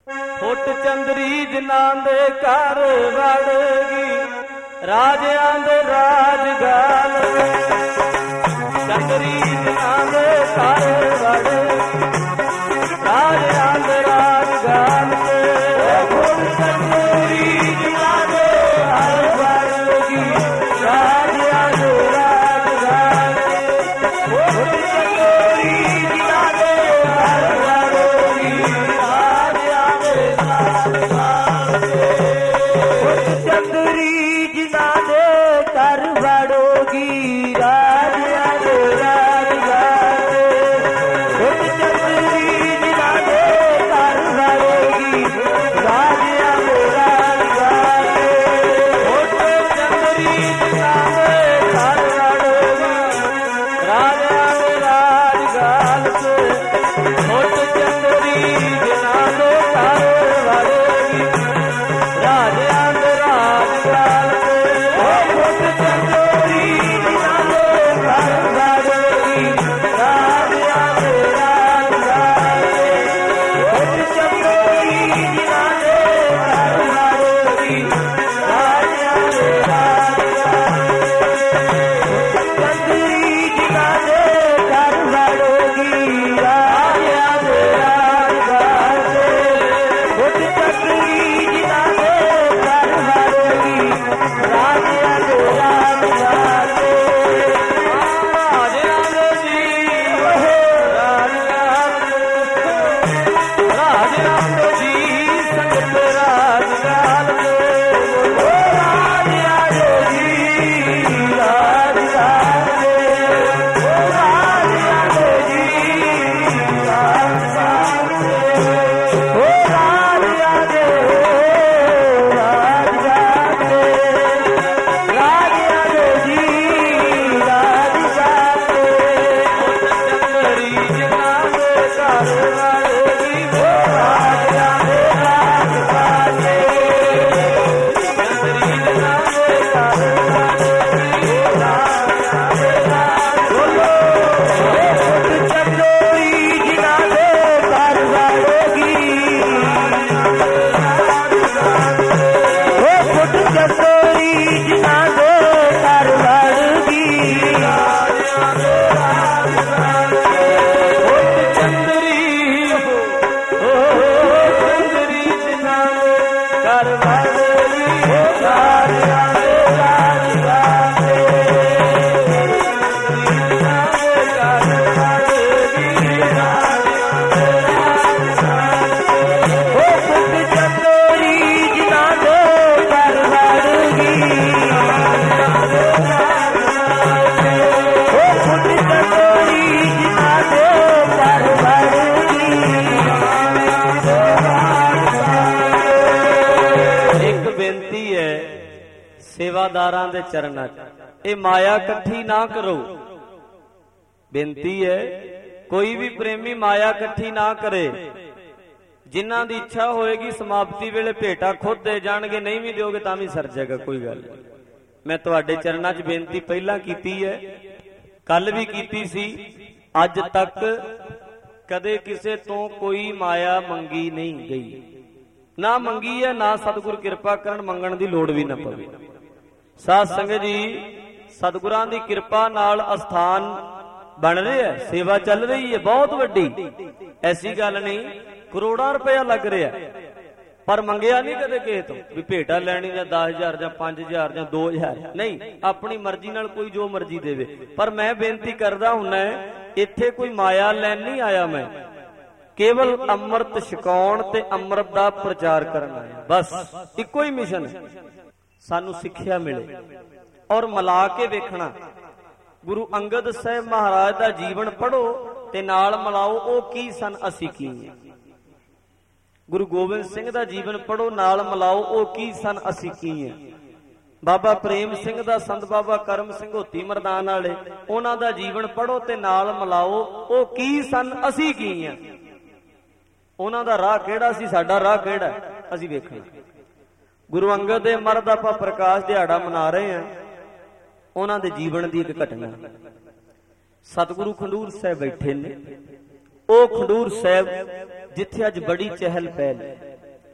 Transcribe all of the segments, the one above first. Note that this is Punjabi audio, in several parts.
ਫੁੱਟ ਚੰਦਰੀ ਜਿਨ੍ਹਾਂ ਦੇ ਘਰ ਵੜਗੀ, ਰਾਜਿਆਂ ਦੇ ਰਾਜ ਗਾਲ ਚੰਦਰੀ ਜਿਨ੍ਹਾਂ ਦੇ ਘਰ ਵੜਗੀ, ਰਾਜਿਆਂ ਦੇ ਰਾਜ ਗਾਲ ਫੁੱਟ ਚੰਦਰੀ ਜਿਨ੍ਹਾਂ ਦੇ ਘਰ ਵੜਗੀ, ਰਾਜਿਆਂ ਦੇ ਰਾਜ ਗਾਲ ਫੁੱਟ ਚੰਦਰੀ ਜਿਨ੍ਹਾਂ ਦੇ ਘਰ ਵੜਗੀ, ਚੰਦਰੀ ਜਿਨ੍ਹਾਂ ਦੇ ਘਰ ਵੜੋਗੀ, ਰਾਜਿਆਂ ਦੇ ਰਾਜ ਗਾਲ ਫੁੱਟ ਚੰਦਰੀ ਜਿਨ੍ਹਾਂ ਦੇ ਘਰ ਵੜੋਗੀ, ਰਾਜਿਆਂ ਦੇ ਰਾਜ ਗਾਲ ਫੁੱਟ ਚੰਦਰੀ ਜਿਨ੍ਹਾਂ ਦੇ ਘਰ ਵੜੋਗੀ, ਰਾਜਿਆਂ ਦੇ ਰਾਜ ਗਾਲ ਫੁੱਟ ਚੰਦਰੀ ਜਿਨ੍ਹਾਂ ਦੇ ਘਰ ਵੜੋਗੀ, ਰਾਜਿਆਂ ਦੇ ਰਾਜ ਗਾਲ ਫੁੱਟ ਚੰਦਰੀ ਜਿਨ੍ਹਾਂ ਦੇ ਘਰ ਵੜੋਗੀ, ਰਾਜਿਆਂ ਦੇ ਰਾਜ ਗਾਲ ਫੁੱਟ ਚੰਦਰੀ ਜਿਨ੍ਹਾਂ ਦੇ ਘਰ ਵੜੋਗੀ, ਰਾਜਿਆਂ ਦੇ ਰਾਜ ਚੰਦਰੀ ਜਿਨ੍ਹਾਂ ਦੇ ਘਰ ਵੜੋਗੀ, ਰਾਜਿਆਂ ਦੇ ਰਾਜ ਗਾਲ ਫੁੱਟ ਚੰਦਰੀ ਜਿਨ੍ਹਾਂ ਦੇ ਘਰ ਵੜੋਗੀ, ਰਾਜਿਆਂ ਦੇ ਰਾਜ ਗਾਲ ਰਾਜਿਆਂ ਦੇ ਜੀ ਰਾਜਿਆਂ ਦੇ ਜੀ ਸੰਗਤ ਰਾਜ ਗਾਲ ਰਾਜਿਆਂ ਦੇ ਜੀ ਰਾਜ ਗਾਲ ਰਾਜਿਆਂ ਦੇ ਜੀ ਰਾਜ ਗਾਲ ਰਾਜਿਆਂ ਦੇ ਰਾਜ ਗਾਲ ਰਾਜਿਆਂ ਦੇ ਜੀ ਰਾਜ ਗਾਲ ਚੰਦਰੀ ਜਿਨ੍ਹਾਂ ਦੇ ਘਰ ਵੜੋਗੀ, ਰਾਜਿਆਂ ਦੇ ਰਾਜ ਗਾਲ ਚੰਦਰੀ ਜਿਨ੍ਹਾਂ ਦੇ ਘਰ ਵੜੋਗੀ, ਰਾਜਿਆਂ ਦੇ ਰਾਜ ਬੋਲੋ ਫੁੱਟ ਚੰਦਰੀ ਜਿਨ੍ਹਾਂ ਦੇ ਘਰ ਵੜੋਗੀ, ਉਹ ਫੁੱਟ ਚੰਦਰੀ ਜਿਨ੍ਹਾਂ ਦੇ ਘਰ ਵੜਗੀ, ਰਾਜਿਆਂ ਦੇ ਰਾਜ ਗਾਲ ਫੁੱਟ ਚੰਦਰੀ ਉਹ ਚੰਦਰੀ ਜਿਨ੍ਹਾਂ ਦੇ ਘਰ ਵੜਗੀ, ਰਾਜਿਆਂ ਦੇ ਰਾਜ ਗਾਲ ਜਿਨ੍ਹਾਂ ਦੇ ਘਰ ਵੜਗੀ, ਰਾਜਿਆਂ ਦੇ ਰਾਜ ਗਾਲ ਉਹ ਫੁੱਟ ਚੰਦਰੀ ਜਿਨ੍ਹਾਂ ਦੇ ਘਰ ਵੜਗੀ, ਰਾਜਿਆਂ ਦੇ ਰਾਜ ਗਾਲ ਉਹ ਫੁੱਟ ਚੰਦਰੀ ਜਿਨ੍ਹਾਂ ਦੇ ਘਰ ਵੜਗੀ, ਰਾਜਿਆਂ ਦੇ ਰਾਜ ਗਾਲ। ਇੱਕ ਬੇਨਤੀ ਹੈ ਸੇਵਾਦਾਰਾਂ ਦੇ ਚਰਨਾਂ 'ਚ, ਇਹ ਮਾਇਆ ਇਕੱਠੀ ਨਾ ਕਰੋ। ਬੇਨਤੀ ਹੈ ਕੋਈ ਵੀ ਪ੍ਰੇਮੀ ਮਾਇਆ ਇਕੱਠੀ ਨਾ ਕਰੇ। ਜਿਨ੍ਹਾਂ ਦੀ ਇੱਛਾ ਹੋਏਗੀ ਸਮਾਪਤੀ ਵੇਲੇ ਭੇਟਾ ਖੁਦ ਦੇ ਜਾਣਗੇ, ਨਹੀਂ ਵੀ ਦਿਓਗੇ ਤਾਂ ਵੀ ਸਰ ਜਾਏਗਾ, ਕੋਈ ਗੱਲ ਨਹੀਂ। ਮੈਂ ਤੁਹਾਡੇ ਚਰਨਾਂ 'ਚ ਬੇਨਤੀ ਪਹਿਲਾਂ ਕੀਤੀ ਹੈ, ਕੱਲ ਵੀ ਕੀਤੀ ਸੀ, ਅੱਜ ਤੱਕ ਕਦੇ ਕਿਸੇ ਤੋਂ ਕੋਈ ਮਾਇਆ ਮੰਗੀ ਨਹੀਂ ਗਈ, ਨਾ ਮੰਗੀ ਹੈ, ਨਾ ਸਤਿਗੁਰ ਕਿਰਪਾ ਕਰਨ ਮੰਗਣ ਦੀ ਲੋੜ ਵੀ ਨਾ ਪਵੇ। ਸਾਧ ਸੰਗਤ ਜੀ, ਸਤਿਗੁਰਾਂ ਦੀ ਕਿਰਪਾ ਨਾਲ ਅਸਥਾਨ ਬਣ ਰਿਹਾ, ਸੇਵਾ ਚੱਲ ਰਹੀ ਹੈ ਬਹੁਤ ਵੱਡੀ, ਐਸੀ ਗੱਲ ਨਹੀਂ। ਕਰੋੜਾਂ ਰੁਪਇਆ ਲੱਗ ਰਿਹਾ, ਪਰ ਮੰਗਿਆ ਨਹੀਂ ਕਦੇ ਕਿਸੇ ਤੋਂ ਵੀ ਭੇਟਾ ਲੈਣੀ ਜਾਂ 10,000 ਜਾਂ 5,000 ਜਾਂ 2,000, ਨਹੀਂ, ਆਪਣੀ ਮਰਜ਼ੀ ਨਾਲ ਕੋਈ ਜੋ ਮਰਜ਼ੀ ਦੇਵੇ। ਪਰ ਮੈਂ ਬੇਨਤੀ ਕਰਦਾ ਹੁੰਨਾ, ਇੱਥੇ ਕੋਈ ਮਾਇਆ ਲੈਣ ਨਹੀਂ ਆਇਆ, ਮੈਂ ਕੇਵਲ ਅੰਮ੍ਰਿਤ ਛਕਾਉਣ ਤੇ ਅੰਮ੍ਰਿਤ ਦਾ ਪ੍ਰਚਾਰ ਕਰਨ ਆਇਆ, ਬਸ ਇੱਕੋ ਹੀ ਮਿਸ਼ਨ। ਸਾਨੂੰ ਸਿੱਖਿਆ ਮਿਲੇ ਔਰ ਮਿਲਾ ਕੇ ਵੇਖਣਾ। ਗੁਰੂ ਅੰਗਦ ਸਾਹਿਬ ਮਹਾਰਾਜ ਦਾ ਜੀਵਨ ਪੜ੍ਹੋ ਤੇ ਨਾਲ ਮਿਲਾਓ, ਉਹ ਕੀ ਸਨ, ਅਸੀਂ ਕੀ ਹਾਂ। ਗੁਰੂ ਗੋਬਿੰਦ ਸਿੰਘ ਦਾ ਜੀਵਨ ਪੜ੍ਹੋ, ਨਾਲ ਮਿਲਾਓ, ਉਹ ਕੀ ਸਨ, ਅਸੀਂ ਕੀ ਹਾਂ। ਬਾਬਾ ਪ੍ਰੇਮ ਸਿੰਘ ਦਾ, ਸੰਤ ਬਾਬਾ ਕਰਮ ਸਿੰਘ ਹੋਤੀ ਮਰਦਾਨ ਵਾਲੇ, ਉਹਨਾਂ ਦਾ ਜੀਵਨ ਪੜ੍ਹੋ ਤੇ ਨਾਲ ਮਿਲਾਓ, ਉਹ ਕੀ ਸਨ, ਅਸੀਂ ਕੀ ਹਾਂ। ਉਹਨਾਂ ਦਾ ਰਾਹ ਕਿਹੜਾ ਸੀ, ਸਾਡਾ ਰਾਹ ਕਿਹੜਾ, ਅਸੀਂ ਵੇਖਣਾ। ਗੁਰੂ ਅੰਗਦ ਦੇ ਮਰਦ ਆਪਾਂ ਪ੍ਰਕਾਸ਼ ਦਿਹਾੜਾ ਮਨਾ ਰਹੇ ਹਾਂ, ਉਹਨਾਂ ਦੇ ਜੀਵਨ ਦੀ ਇੱਕ ਘਟਨਾ। ਸਤਿਗੁਰੂ ਖਡੂਰ ਸਾਹਿਬ ਬੈਠੇ ਨੇ, ਉਹ ਖਡੂਰ ਸਾਹਿਬ ਜਿੱਥੇ ਅੱਜ ਬੜੀ ਚਹਿਲ ਪਹਿਲ,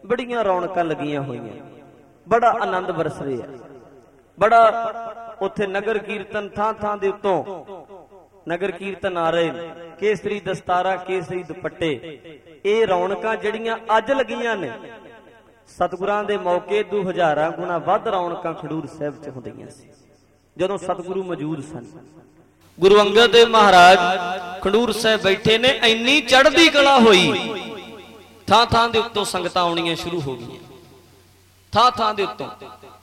ਬੜੀਆਂ ਰੌਣਕਾਂ ਲੱਗੀਆਂ ਹੋਈਆਂ, ਬੜਾ ਆਨੰਦ ਵਰਸ ਰਿਹਾ, ਬੜਾ ਉੱਥੇ ਨਗਰ ਕੀਰਤਨ ਥਾਂ ਥਾਂ ਦੇ ਉੱਤੋਂ ਨਗਰ ਕੀਰਤਨ ਆ ਰਹੇ ਨੇ, ਕੇਸਰੀ ਦਸਤਾਰਾ, ਕੇਸਰੀ ਦੁਪੱਟੇ। ਇਹ ਰੌਣਕਾਂ ਜਿਹੜੀਆਂ ਅੱਜ ਲੱਗੀਆਂ ਨੇ, ਸਤਿਗੁਰਾਂ ਦੇ ਮੌਕੇ ਤੋਂ ਹਜ਼ਾਰਾਂ ਗੁਣਾ ਵੱਧ ਰੌਣਕਾਂ ਖਡੂਰ ਸਾਹਿਬ 'ਚ ਹੁੰਦੀਆਂ ਸੀ ਜਦੋਂ ਸਤਿਗੁਰੂ ਮੌਜੂਦ ਸਨ। ਗੁਰੂ ਅੰਗਦ ਦੇਵ ਮਹਾਰਾਜ ਖਡੂਰ ਸਾਹਿਬ ਬੈਠੇ ਨੇ, ਇੰਨੀ ਚੜ੍ਹਦੀ ਕਲਾ ਹੋਈ, ਥਾਂ ਥਾਂ ਦੇ ਉੱਤੋਂ ਸੰਗਤਾਂ ਆਉਣੀਆਂ ਸ਼ੁਰੂ ਹੋ ਗਈਆਂ, ਥਾਂ ਥਾਂ ਦੇ ਉੱਤੋਂ।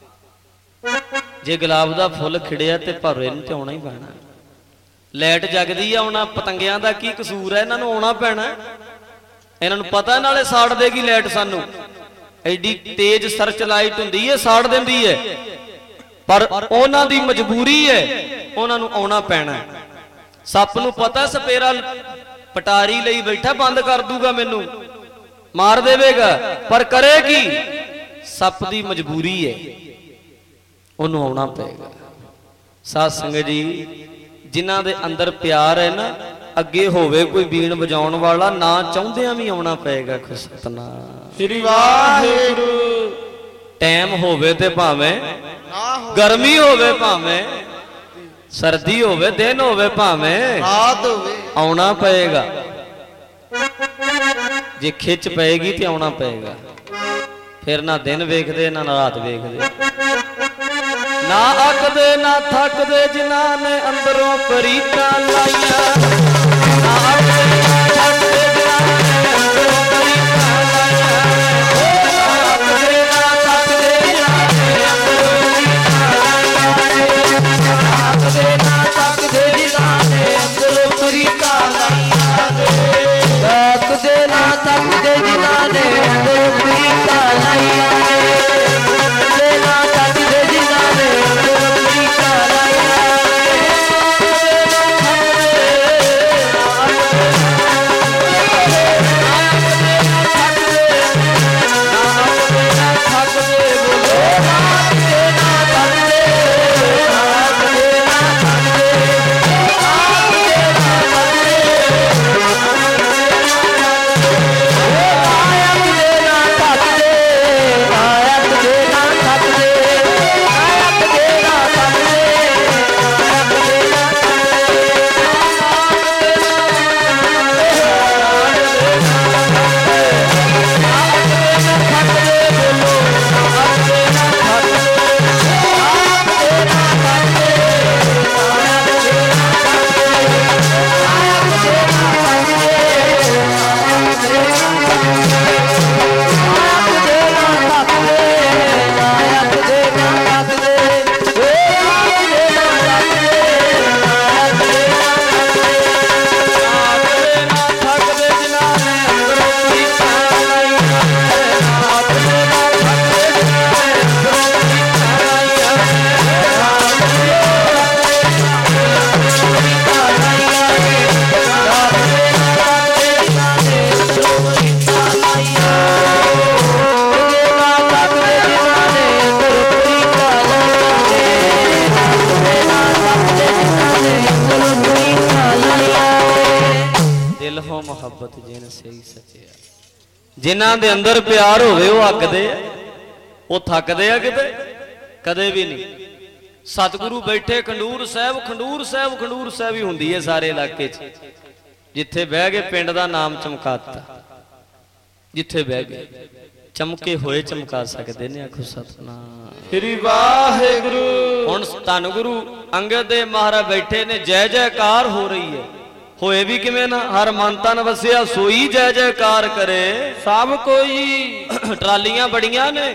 ਜੇ ਗੁਲਾਬ ਦਾ ਫੁੱਲ ਖਿੜਿਆ ਤੇ ਭਰੋਏ ਨੂੰ ਤੇ ਆਉਣਾ ਹੀ ਪੈਣਾ। ਲਾਈਟ ਜਗਦੀ ਆ, ਆਉਣਾ ਪਤੰਗਿਆਂ ਦਾ ਕੀ ਕਸੂਰ ਹੈ, ਇਹਨਾਂ ਨੂੰ ਆਉਣਾ ਪੈਣਾ। ਇਹਨਾਂ ਨੂੰ ਪਤਾ ਨਾਲੇ ਸਾੜ ਦੇਗੀ ਲਾਈਟ ਸਾਨੂੰ, ਐਡੀ ਤੇਜ਼ ਸਰਚ ਲਾਈਟ ਹੁੰਦੀ ਹੈ, ਸਾੜ ਦਿੰਦੀ ਹੈ, ਪਰ ਉਹਨਾਂ ਦੀ ਮਜਬੂਰੀ ਹੈ, ਉਹਨਾਂ ਨੂੰ ਆਉਣਾ ਪੈਣਾ। ਸੱਪ ਨੂੰ ਪਤਾ ਸਪੇਰਾ ਪਟਾਰੀ ਲਈ ਬੈਠਾ, ਬੰਦ ਕਰ ਦੂਗਾ, ਮੈਨੂੰ ਮਾਰ ਦੇਵੇਗਾ, ਪਰ ਕਰੇਗੀ, ਸੱਪ ਦੀ ਮਜਬੂਰੀ ਹੈ, ਉਹਨੂੰ ਆਉਣਾ ਪਏਗਾ। ਸਾਧ ਸੰਗਤ ਜੀ, ਜਿਨ੍ਹਾਂ ਦੇ ਅੰਦਰ ਪਿਆਰ ਹੈ ਨਾ, ਅੱਗੇ ਹੋਵੇ ਕੋਈ ਬੀਣ ਵਜਾਉਣ ਵਾਲਾ, ਨਾ ਚਾਹੁੰਦਿਆਂ ਵੀ ਆਉਣਾ ਪਏਗਾ। ਸਤਿਨਾਮ ਸ੍ਰੀ ਵਾਹਿਗੁਰੂ। ਟਾਈਮ ਹੋਵੇ ਤੇ ਭਾਵੇਂ ਗਰਮੀ ਹੋਵੇ, ਭਾਵੇਂ ਸਰਦੀ ਹੋਵੇ, ਦਿਨ ਹੋਵੇ, ਭਾਵੇਂ ਰਾਤ ਹੋਵੇ, ਆਉਣਾ ਪਏਗਾ। ਜੇ ਖਿੱਚ ਪਏਗੀ ਤੇ ਆਉਣਾ ਪਏਗਾ। ਫਿਰ ਨਾ ਦਿਨ ਵੇਖਦੇ ਨਾ ਰਾਤ ਵੇਖਦੇ, ਨਾ ਅੱਕਦੇ ਨਾ ਥੱਕਦੇ ਜਿਨ੍ਹਾਂ ਨੇ ਅੰਦਰੋਂ ਪ੍ਰੀਤਾਂ ਲਾਈਆਂ, ਨਾ ਅੱਕਦੇ ਨਾ ਥੱਕਦੇ ਜਿਨ੍ਹਾਂ ਨੇ ਅੰਦਰੋਂ ਪ੍ਰੀਤਾਂ ਲਾਈਆਂ, ਨਾ ਅੱਕਦੇ ਨਾ ਥੱਕਦੇ ਜਿਨ੍ਹਾਂ ਨੇ ਅੰਦਰੋਂ ਪ੍ਰੀਤਾਂ ਲਾਈਆਂ, ਨਾ ਅੱਕਦੇ ਨਾ ਥੱਕਦੇ ਜਿਨ੍ਹਾਂ ਨੇ ਅੰਦਰੋਂ ਪ੍ਰੀਤਾਂ ਲਾਈਆਂ, ਨਾ ਅੱਕਦੇ ਨਾ ਥੱਕਦੇ ਜਿਨ੍ਹਾਂ ਨੇ ਅੰਦਰੋਂ ਪ੍ਰੀਤਾਂ ਲਾਈਆਂ, ਜਿਨ੍ਹਾਂ ਦੇ ਅੰਦਰ ਪਿਆਰ ਹੋਵੇ ਉਹ ਅੱਕਦੇ ਆ, ਉਹ ਥੱਕਦੇ ਆ ਕਿਤੇ ਕਦੇ ਵੀ ਨਹੀਂ। ਸਤਿਗੁਰੂ ਬੈਠੇ ਖਡੂਰ ਸਾਹਿਬ, ਖਡੂਰ ਸਾਹਿਬ, ਖਡੂਰ ਸਾਹਿਬ ਹੀ ਹੁੰਦੀ ਹੈ ਸਾਰੇ ਇਲਾਕੇ 'ਚ। ਜਿੱਥੇ ਬਹਿ ਗਏ ਪਿੰਡ ਦਾ ਨਾਮ ਚਮਕਾਤਾ, ਜਿੱਥੇ ਬਹਿ ਗਏ ਚਮਕੇ ਹੋਏ ਚਮਕਾ ਸਕਦੇ ਨੇ। ਆਖੋ ਸਤਿਨਾਮ ਸ੍ਰੀ ਵਾਹਿਗੁਰੂ। ਹੁਣ ਧੰਨ ਗੁਰੂ ਅੰਗਦ ਦੇਵ ਮਹਾਰਾਜ ਬੈਠੇ ਨੇ, ਜੈ ਜੈਕਾਰ ਹੋ ਰਹੀ ਹੈ। ਹੋਏ ਵੀ ਕਿਵੇਂ ਨਾ, ਹਰ ਮਨ ਤਨ ਵਸਿਆ ਸੋਈ ਜੈ ਜੈਕਾਰ ਕਰੇ ਸਭ ਕੋਈ। ਟਰਾਲੀਆਂ ਬੜੀਆਂ ਨੇ,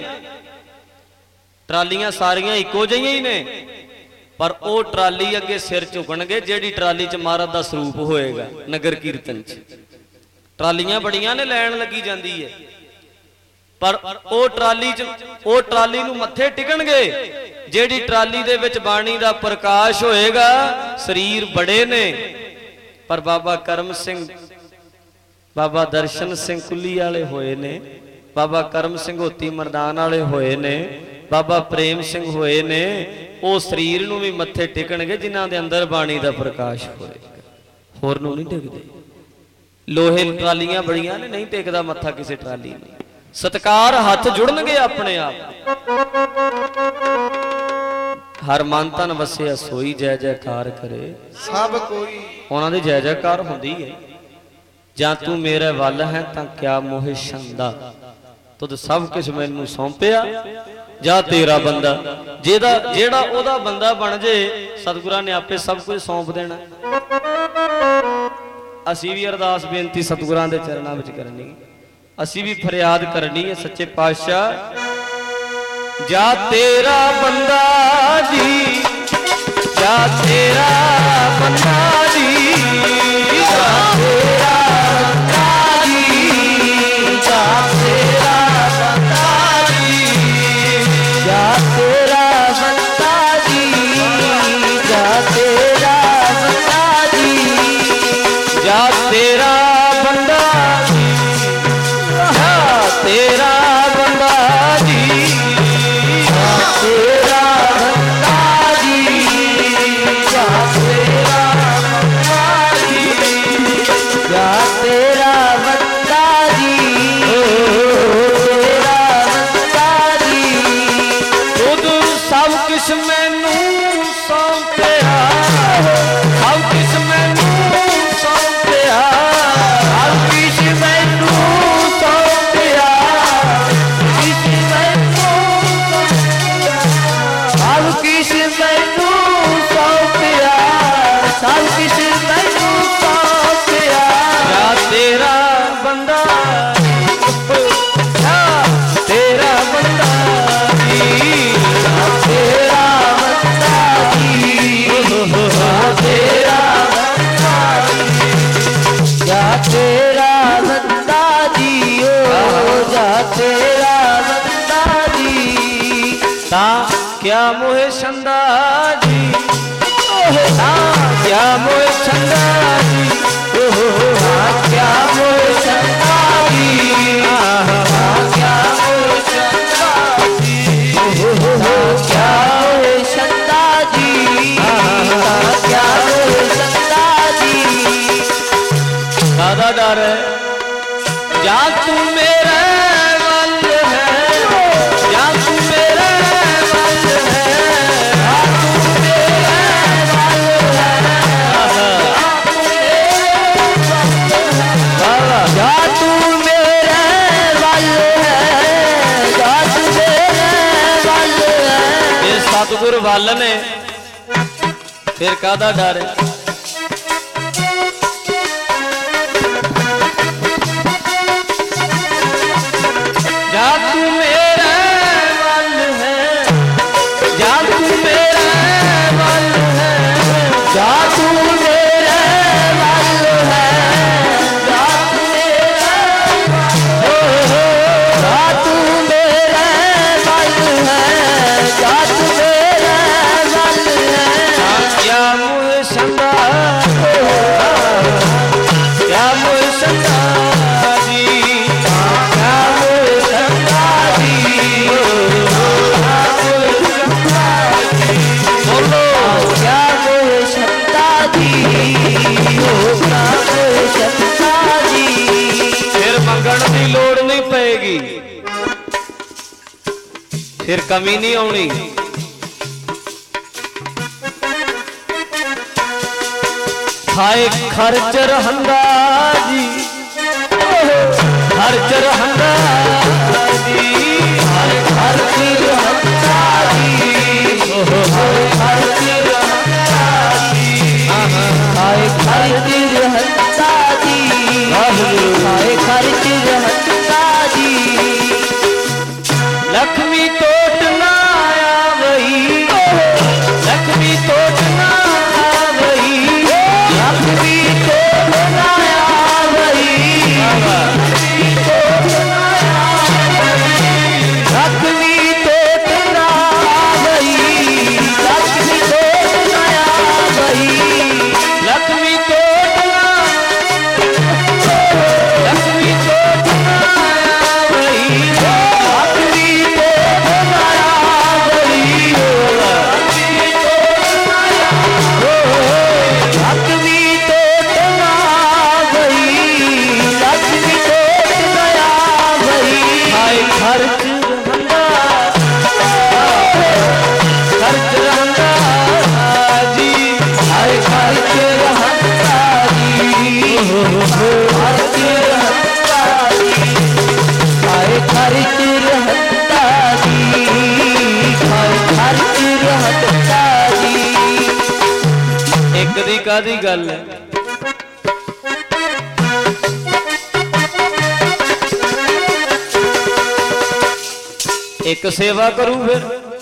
ਟਰਾਲੀਆਂ ਸਾਰੀਆਂ ਇੱਕੋ ਜਿਹੀਆਂ ਹੀ ਨੇ, ਪਰ ਉਹ ਟਰਾਲੀ ਅੱਗੇ ਸਿਰ ਝੁਕਣਗੇ ਜਿਹੜੀ ਟਰਾਲੀ 'ਚ ਮਹਾਰਾਜ ਦਾ ਸਰੂਪ ਹੋਏਗਾ। ਨਗਰ ਕੀਰਤਨ 'ਚ ਟਰਾਲੀਆਂ ਬੜੀਆਂ ਨੇ, ਲੈਣ ਲੱਗੀ ਜਾਂਦੀ ਹੈ, ਪਰ ਉਹ ਟਰਾਲੀ ਨੂੰ ਮੱਥੇ ਟਿਕਣਗੇ ਜਿਹੜੀ ਟਰਾਲੀ ਦੇ ਵਿੱਚ ਬਾਣੀ ਦਾ ਪ੍ਰਕਾਸ਼ ਹੋਏਗਾ। ਸਰੀਰ ਬੜੇ ਨੇ, ਪਰ ਬਾਬਾ ਕਰਮ ਸਿੰਘ, ਬਾਬਾ ਦਰਸ਼ਨ ਸਿੰਘ ਕੁੱਲੀ ਵਾਲੇ ਹੋਏ ਨੇ, ਬਾਬਾ ਕਰਮ ਸਿੰਘ ਹੋਤੀ ਮਰਦਾਨ ਵਾਲੇ ਹੋਏ ਨੇ, ਬਾਬਾ ਪ੍ਰੇਮ ਸਿੰਘ ਹੋਏ ਨੇ। ਉਹ ਸਰੀਰ ਨੂੰ ਵੀ ਮੱਥੇ ਟਿਕਣਗੇ ਜਿਨ੍ਹਾਂ ਦੇ ਅੰਦਰ ਬਾਣੀ ਦਾ ਪ੍ਰਕਾਸ਼ ਹੋਏਗਾ, ਹੋਰ ਨੂੰ ਨਹੀਂ ਟਿਕਦੇ। ਲੋਹੇ ਟਰਾਲੀਆਂ ਬੜੀਆਂ ਨੇ, ਨਹੀਂ ਟਿਕਦਾ ਮੱਥਾ ਕਿਸੇ ਟਰਾਲੀ ਨੂੰ। सत्कार हथ जुड़नगे अपने आप। हर मन तन वसिया सोई जय जयकार करे सब कोई। उन्होंने जय जयकार होंदी है। जा तू मेरे वल है तां क्या मोहे छंदा, तुद सब कुछ मैनू सौंपिया जा तेरा बंदा। जेड़ा ओदा बंदा बन जे सतगुरां ने आपे सब कुछ सौंप देना। असी भी अरदास बेनती सतगुरां दे चरणां विच करनी, असी भी फरियाद करनी है सच्चे पातशाह जा तेरा बंदा जी, जा तेरा बंदा जी, जा तेरा बंदा जी, जा तेरा बंदा जी, जा तेरा बंदा जी, जा तेरा बंदा जी, जा तेरा बंदा जी, जा तेरा बंदा जी, जा तेरा बंदा जी, जा तेरा बंदा जी, जा तेरा बंदा जी, तेरा बंदा जी। तुद सब कुछ मैनू सौंपिया, सब कुछ मैनू सौंपिया, सब कुछ मैनू सौंपिया, किस मैनू सब कुछ मैनू सौंपिया, सब कुछ मैनू सौंपिया जा तेरा बंदा, जा तेरा बंदा जी, जा तेरा बंदा जी, जा तेरा बंदा जी, जा तेरा बंदा जी, ओ जा तेरा बंदा जी। ता क्या मोहे छंदा जी, ता क्या मोहे छंदा जी, क्या मोहे छंदा जी, क्या मोहे छंदा जी, क्या मोहे छंदा जी, क्या मोहे छंदा जी। दादा डर जा तू मेरे वल है, जा तू मेरे वल है, जा तू मेरे वल है, जा तू मेरे वल है, जा तू मेरे वल है। ये सतगुर वल ने फिर कादा डर है। जा तू मेरे वल है, जा तू मेरे वल है, जा तू मेरे वल है, जा तू मेरे जा तू मेरे वल है, जा तू मेरे वल है। क्या मुझे छंदा, क्या मुझे छंदा जी, क्या मुझे छंदा जी, बोलो क्या मुझे छंदा जी, क्या मुझे छंदा जी। फिर मंगण की लोड़ नहीं पेगी, फिर कमी नहीं आनी। हाय खर्च रहंदा जी, खर्च रहंदा जी, हाय खर्च रहंदा जी, हाय खर्च रहंदा जी, हाय खर्च रहंदा जी, हाय खर्च रहंदा जी। लक्ष्मी टोट ना आवई, लक्ष्मी टोट ना आवई, लक्ष्मी टोट ना आवई, लक्ष्मी टोट ना खर्च रहंदा जी, हाय खर्च रहंदा जी, खर्च रहंदा जी, हाय खर्च रहंदा जी, हाय खर्च रहंदा जी। एक दी कादी गल है, एक सेवा करूं फिर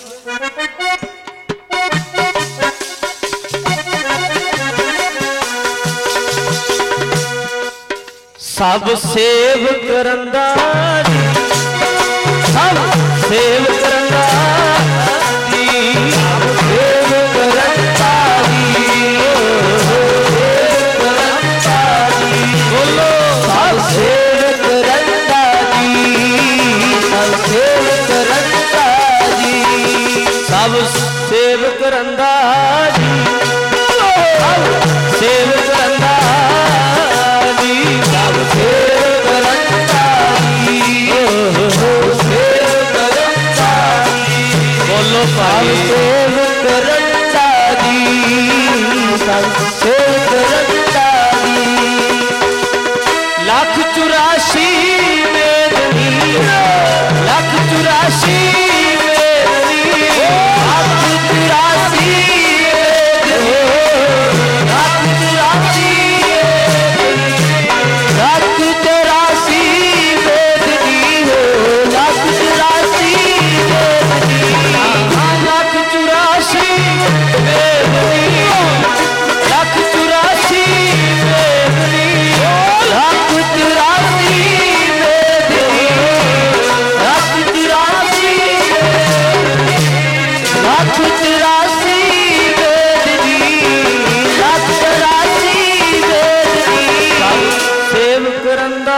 सब सेव करंदा जी, सब सेव करंदा जी, सब सेव करंदा जी, सेव करंदा जी, बोलो सब सेव करंदा जी, सब सेव करंदा जी, सब सेव करंदा जी, सब सेव करंदा जी, सब सेव करंदा जी, सेव करंदा जी, बोलो सब सेव करंदा जी, सब सेव करंदा जी। 184 मेदनी, 184 मेदनी, 184 मेदनी, 184 184 मेदनी हो, 184 मेदनी, 184 मेदनी, 184 मेदनी, 184 मेदनी, 184 184 मेदनी, 184 मेदनी, सेव करंदा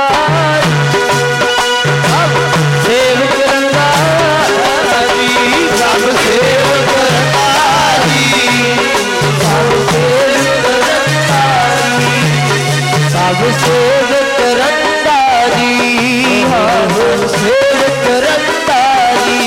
सब सेव करंदा जी, सब सेव करंदा जी, सब सेव करंदा जी, सब सेव करंदा जी, सब सेव करंदा जी।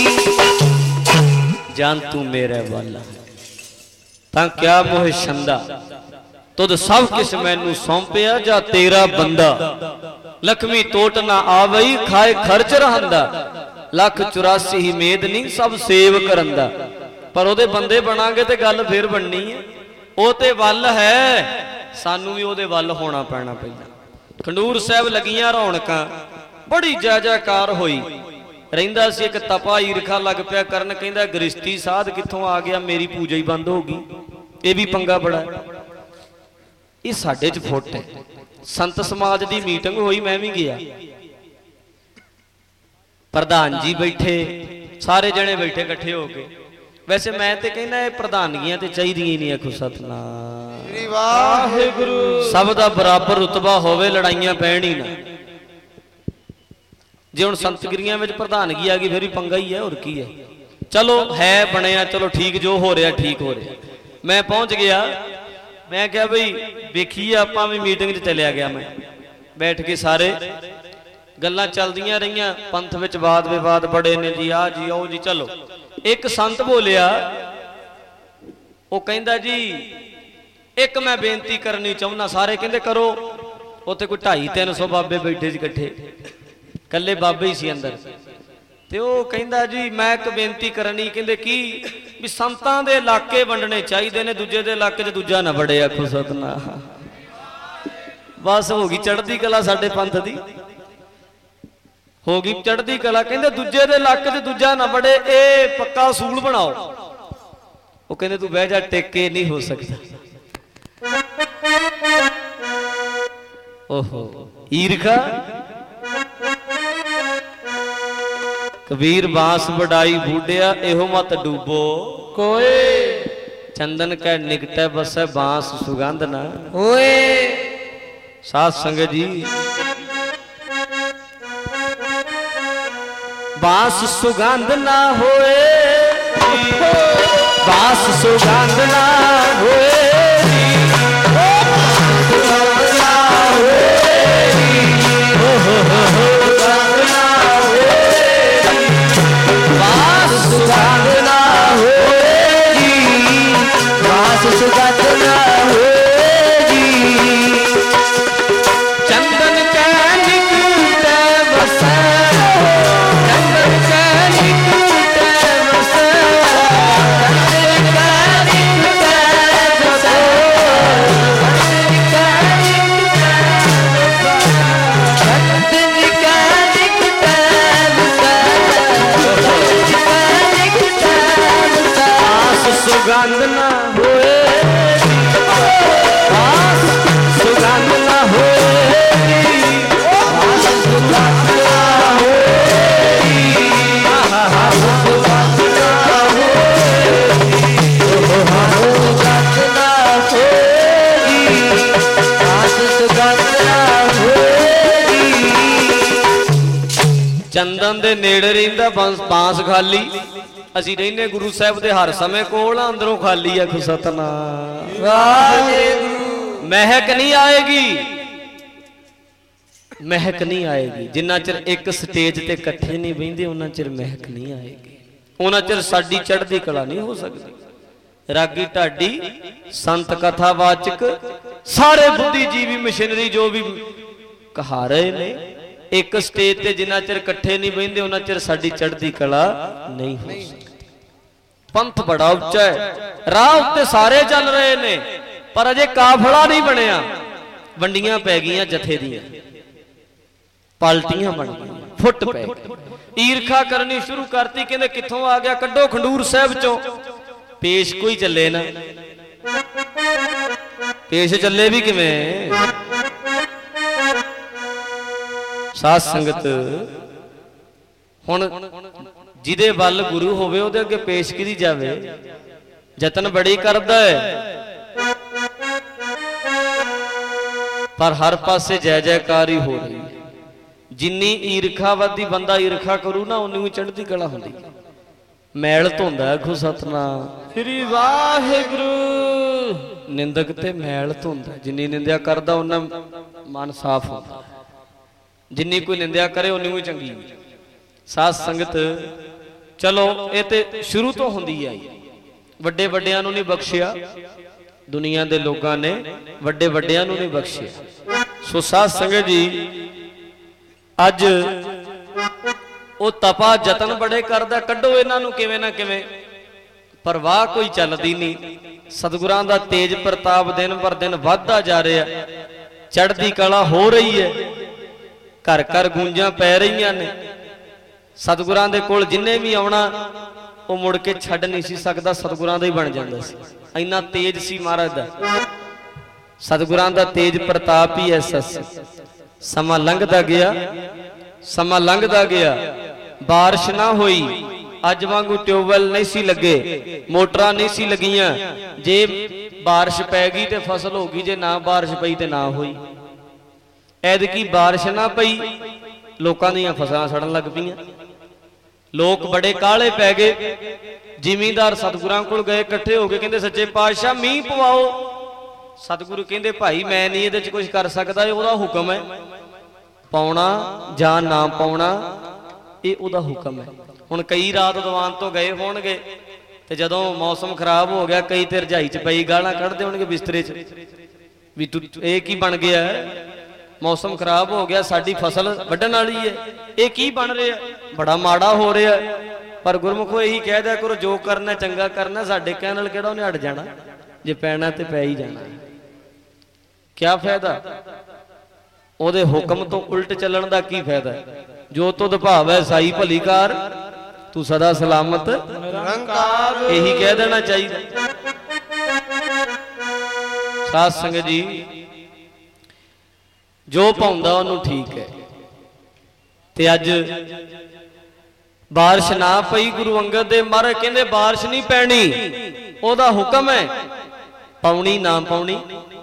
जान तू मेरे वाला तां क्या मोह छंदा, तुद सब किस मैनू सौंपिया जा तेरा बंदा, लक्ष्मी टोट ना आवई खाए खर्च रहंदा, 184 ही मेद नहीं सब सेव करंदा। पर ओदे बंदे बनांगे ते गल फिर बननी है, ओ ते वल है, सानू भी ओदे वल होना पैना पैंदा। खंडूर साहब लगियां रौनकां, बड़ी जय जयकार होई, रहिंदा सी एक तपा ईरखा लग पिया करन, कहंदा गृहस्थी साध कित्थों आ गया, मेरी पूजा ही बंद हो गई। ये भी पंगा बड़ा है, ये साडे च फुट है। संत समाज की मीटिंग हुई, मैं भी गया, प्रधान जी बैठे, सारे जने बैठे इकट्ठे हो गए। वैसे मैं तो कहना ये प्रधानगियां तो चाहिए ही नहीं, आखो सतनाम वाहिगुरू, सब दा बराबर रुतबा होवे, लड़ाइयां पैण ही ना। जे हुण संतगिरियां विच प्रधानगी आ गई फिर भी पंगा ही है, और की है। चलो है बनिया, चलो ठीक, जो हो रहा ठीक हो रहा। मैं पहुंच गया, मैं क्या बई देखिए आपां भी मीटिंग च चलिया गया। मैं बैठ के सारे गल्लां चलदियां रहियां, पंथ विच वाद विवाद बड़े ने जी, आ जी आओ जी। चलो एक संत बोलिया, वो कहंदा जी एक मैं बेनती करनी चाहुंदा। सारे कहंदे करो। उत्थे कोई 250-300 बाबे बैठे सी इकट्ठे, कल्ले बाबे ही सी अंदर। ते वो कहंदा जी मैं एक बेनती करनी, कहंदे की भी संतां दे इलाके वंडने चाहिए ने, दूजे दे इलाके च दूजा ना बड़े। आखो सतनाम, बस हो गई चढ़दी कला साडे पंथ दी, हो गई चढ़दी कला। कहंदे दूजे दे इलाके च दूजा ना बड़े, ए पक्का असूल बनाओ। वो कहंदे तू बह जा, टेके नहीं हो सकता। ओहो ईरखा, कबीर बांस बढ़ाई बूढ़िया, एहो मत डूबो कोए, चंदन कै निकटे बसे बांस सुगंध ना होए। साध संगत जी, बांस सुगंध ना होए, बांस सुगंध ना होए, सुगंध ना होए, सुगंध ना होएगी, बास सुगंध ना होएगी, बास सुगंध ना होएगी, सुगंध ना होएगी, सुगंध ना होएगी, बास सुगंध ना होएगी। चंदन दे नेड़े रहिंदा बांस खाली, ਅਸੀਂ ਰਹਿੰਦੇ ਗੁਰੂ ਸਾਹਿਬ ਦੇ ਹਰ ਸਮੇਂ ਕੋਲ, ਅੰਦਰੋਂ ਖਾਲੀ ਆ। ਸਤਨਾਮ ਵਾਹਿਗੁਰੂ। ਮਹਿਕ ਨਹੀਂ ਆਏਗੀ, ਮਹਿਕ ਨਹੀਂ ਆਏਗੀ ਜਿੰਨਾ ਚਿਰ ਇੱਕ ਸਟੇਜ ਤੇ ਇਕੱਠੇ ਨਹੀਂ ਬਹਿੰਦੇ, ਉਹਨਾਂ ਚਿਰ ਮਹਿਕ ਨਹੀਂ ਆਏਗੀ, ਉਹਨਾਂ ਚਿਰ ਸਾਡੀ ਚੜ੍ਹਦੀ ਕਲਾ ਨਹੀਂ ਹੋ ਸਕਦੀ। ਰਾਗੀ ਢਾਡੀ ਸੰਤ ਕਥਾਵਾਚਕ ਸਾਰੇ ਬੁੱਧੀਜੀਵੀ ਮਸ਼ੀਨਰੀ ਜੋ ਵੀ ਕਹਾ ਰਹੇ ਨੇ, ਇੱਕ ਸਟੇਜ ਤੇ ਜਿੰਨਾ ਚਿਰ ਇਕੱਠੇ ਨਹੀਂ ਬਹਿੰਦੇ ਉਹਨਾਂ ਚਿਰ ਸਾਡੀ ਚੜ੍ਹਦੀ ਕਲਾ ਨਹੀਂ ਹੋ ਸਕਦੀ। ਪੰਥ ਬੜਾ ਉੱਚਾ ਹੈ, ਰਾਹ ਉੱਤੇ ਸਾਰੇ ਚੱਲ ਰਹੇ ਨੇ, ਪਰ ਅਜੇ ਕਾਫਲਾ ਨਹੀਂ ਬਣਿਆ। ਵੰਡੀਆਂ ਪੈ ਗਈਆਂ ਜਥੇ ਦੀਆਂ, ਪਾਲਟੀਆਂ ਬਣ ਗਈਆਂ, ਫੁੱਟ ਪੈ ਗਏ, ਈਰਖਾ ਕਰਨੀ ਸ਼ੁਰੂ ਕਰਤੀ। ਕਹਿੰਦੇ ਕਿੱਥੋਂ ਆ ਗਿਆ, ਕੱਢੋ ਖੰਡੂਰ ਸਾਹਿਬ ਚੋਂ। ਪੇਸ਼ ਕੋਈ ਚੱਲੇ ਨਾ, ਪੇਸ਼ ਚੱਲੇ ਵੀ ਕਿਵੇਂ? ਸਾਧ ਸੰਗਤ ਹੁਣ ਜਿਹਦੇ ਵੱਲ ਗੁਰੂ ਹੋਵੇ ਉਹਦੇ ਅੱਗੇ ਪੇਸ਼ ਕੀਤੀ ਜਾਵੇ। ਯਤਨ ਬੜੀ ਕਰਦਾ ਹੈ, ਪਰ ਹਰ ਪਾਸੇ ਜੈ ਜੈਕਾਰ ਹੀ ਹੋ ਰਹੀ। ਜਿੰਨੀ ਈਰਖਾਵਾਦੀ ਬੰਦਾ ਈਰਖਾ ਕਰੂ ਨਾ, ਉਨੀ ਹੀ ਚੜ੍ਹਦੀ ਕਲਾ ਹੁੰਦੀ। ਮੈਲ ਧੋਂਦਾ ਆਖੋ ਸਤਨਾਮ ਸ੍ਰੀ ਵਾਹਿਗੁਰੂ। ਨਿੰਦਕ ਤੇ ਮੈਲ ਧੋਂਦਾ, ਜਿੰਨੀ ਨਿੰਦਿਆ ਕਰਦਾ ਉਹਨਾਂ ਮਨ ਸਾਫ਼ ਹੁੰਦਾ। ਜਿੰਨੀ ਕੋਈ ਨਿੰਦਿਆ ਕਰੇ ਉਨੀ ਹੀ ਚੰਗੀ। ਸਾਧ ਸੰਗਤ ਚਲੋ ਇਹ ਤੇ ਸ਼ੁਰੂ ਤੋਂ ਹੁੰਦੀ ਆਈ, ਵੱਡੇ ਵੱਡਿਆਂ ਨੂੰ ਨਹੀਂ ਬਖਸ਼ਿਆ, ਦੁਨੀਆ ਦੇ ਲੋਕਾਂ ਨੇ ਵੱਡੇ ਵੱਡਿਆਂ ਨੂੰ ਨਹੀਂ ਬਖਸ਼ਿਆ। ਸੋ ਸਾਧ ਸੰਗਤ ਜੀ ਅੱਜ ਉਹ ਤਪਾ ਯਤਨ ਬੜੇ ਕਰਦਾ, ਕੱਢੋ ਇਹਨਾਂ ਨੂੰ ਕਿਵੇਂ ਨਾ ਕਿਵੇਂ, ਪਰਵਾਹ ਕੋਈ ਚੱਲਦੀ ਨਹੀਂ। ਸਤਿਗੁਰਾਂ ਦਾ ਤੇਜ ਪ੍ਰਤਾਪ ਦਿਨ ਪਰ ਦਿਨ ਵੱਧਦਾ ਜਾ ਰਿਹਾ, ਚੜ੍ਹਦੀ ਕਲਾ ਹੋ ਰਹੀ ਹੈ, ਘਰ ਘਰ ਗੂੰਜਾਂ ਪੈ ਰਹੀਆਂ ਨੇ। ਸਤਿਗੁਰਾਂ ਦੇ ਕੋਲ ਜਿੰਨੇ ਵੀ ਆਉਣਾ ਉਹ ਮੁੜ ਕੇ ਛੱਡ ਨਹੀਂ ਸੀ ਸਕਦਾ, ਸਤਿਗੁਰਾਂ ਦਾ ਹੀ ਬਣ ਜਾਂਦਾ ਸੀ। ਇੰਨਾ ਤੇਜ ਸੀ ਮਹਾਰਾਜ ਦਾ, ਸਤਿਗੁਰਾਂ ਦਾ ਤੇਜ ਪ੍ਰਤਾਪ ਹੀ ਐਸਾ ਸੀ। ਸਮਾਂ ਲੰਘਦਾ ਗਿਆ, ਸਮਾਂ ਲੰਘਦਾ ਗਿਆ, ਬਾਰਿਸ਼ ਨਾ ਹੋਈ। ਅੱਜ ਵਾਂਗੂ ਟਿਊਬਵੈਲ ਨਹੀਂ ਸੀ ਲੱਗੇ, ਮੋਟਰਾਂ ਨਹੀਂ ਸੀ ਲੱਗੀਆਂ। ਜੇ ਬਾਰਿਸ਼ ਪੈ ਗਈ ਤੇ ਫਸਲ ਹੋ ਗਈ, ਜੇ ਨਾ ਬਾਰਿਸ਼ ਪਈ ਤੇ ਨਾ ਹੋਈ। ਐਤਕੀ ਬਾਰਿਸ਼ ਨਾ ਪਈ, ਲੋਕਾਂ ਦੀਆਂ ਫਸਲਾਂ ਸੜਨ ਲੱਗ ਪਈਆਂ। ਲੋਕ ਬੜੇ ਕਾਹਲੇ ਪੈ ਗਏ। ਜ਼ਿਮੀਂਦਾਰ ਸਤਿਗੁਰਾਂ ਕੋਲ ਗਏ, ਇਕੱਠੇ ਹੋ ਕੇ ਕਹਿੰਦੇ ਸੱਚੇ ਪਾਤਸ਼ਾਹ ਮੀਂਹ ਪਵਾਓ। ਸਤਿਗੁਰੂ ਕਹਿੰਦੇ ਭਾਈ ਮੈਂ ਨਹੀਂ ਇਹਦੇ 'ਚ ਕੁਝ ਕਰ ਸਕਦਾ, ਇਹ ਉਹਦਾ ਹੁਕਮ ਹੈ। ਪਾਉਣਾ ਜਾਂ ਨਾ ਪਾਉਣਾ ਇਹ ਉਹਦਾ ਹੁਕਮ ਹੈ। ਹੁਣ ਕਈ ਰਾਤ ਦੀਵਾਨ ਤੋਂ ਗਏ ਹੋਣਗੇ ਤੇ ਜਦੋਂ ਮੌਸਮ ਖਰਾਬ ਹੋ ਗਿਆ, ਕਈ ਤੇ ਰਜਾਈ 'ਚ ਪਈ ਗਾਲਾਂ ਕੱਢਦੇ ਹੋਣਗੇ ਬਿਸਤਰੇ 'ਚ ਵੀ ਤੂੰ ਇਹ ਕੀ ਬਣ ਗਿਆ, ਮੌਸਮ ਖਰਾਬ ਹੋ ਗਿਆ, ਸਾਡੀ ਫਸਲ ਵੱਢਣ ਵਾਲੀ ਹੈ, ਇਹ ਕੀ ਬਣ ਰਿਹਾ, ਬੜਾ ਮਾੜਾ ਹੋ ਰਿਹਾ। ਪਰ ਗੁਰਮੁਖੋ ਇਹੀ ਕਹਿ ਦਿਆ ਕਰੋ, ਜੋ ਕਰਨਾ ਚੰਗਾ ਕਰਨਾ, ਸਾਡੇ ਕਹਿਣ ਨਾਲ ਕਿਹੜਾ ਉਹਨੇ ਹਟ ਜਾਣਾ, ਜੇ ਪੈਣਾ ਤੇ ਪੈ ਹੀ ਜਾਣਾ। ਕਿਆ ਫਾਇਦਾ ਉਹਦੇ ਹੁਕਮ ਤੋਂ ਉਲਟ ਚੱਲਣ ਦਾ, ਕੀ ਫਾਇਦਾ? ਜੋ ਤੁਧ ਭਾਵੈ ਸਾਈ ਭਲੀ ਕਾਰ, ਤੂੰ ਸਦਾ ਸਲਾਮਤ ਨਿਰੰਕਾਰ, ਇਹੀ ਕਹਿ ਦੇਣਾ ਚਾਹੀਦਾ। ਸਾਧ ਸੰਗਤ ਜੀ ਜੋ ਪਾਉਂਦਾ ਉਹਨੂੰ ਠੀਕ ਹੈ। ਤੇ ਅੱਜ ਬਾਰਿਸ਼ ਨਾ ਪਈ, ਗੁਰੂ ਅੰਗਦ ਦੇਵ ਮਹਾਰਾਜ ਕਹਿੰਦੇ ਬਾਰਿਸ਼ ਨਹੀਂ ਪੈਣੀ, ਉਹਦਾ ਹੁਕਮ ਹੈ, ਪਾਉਣੀ ਨਾ ਪਾਉਣੀ।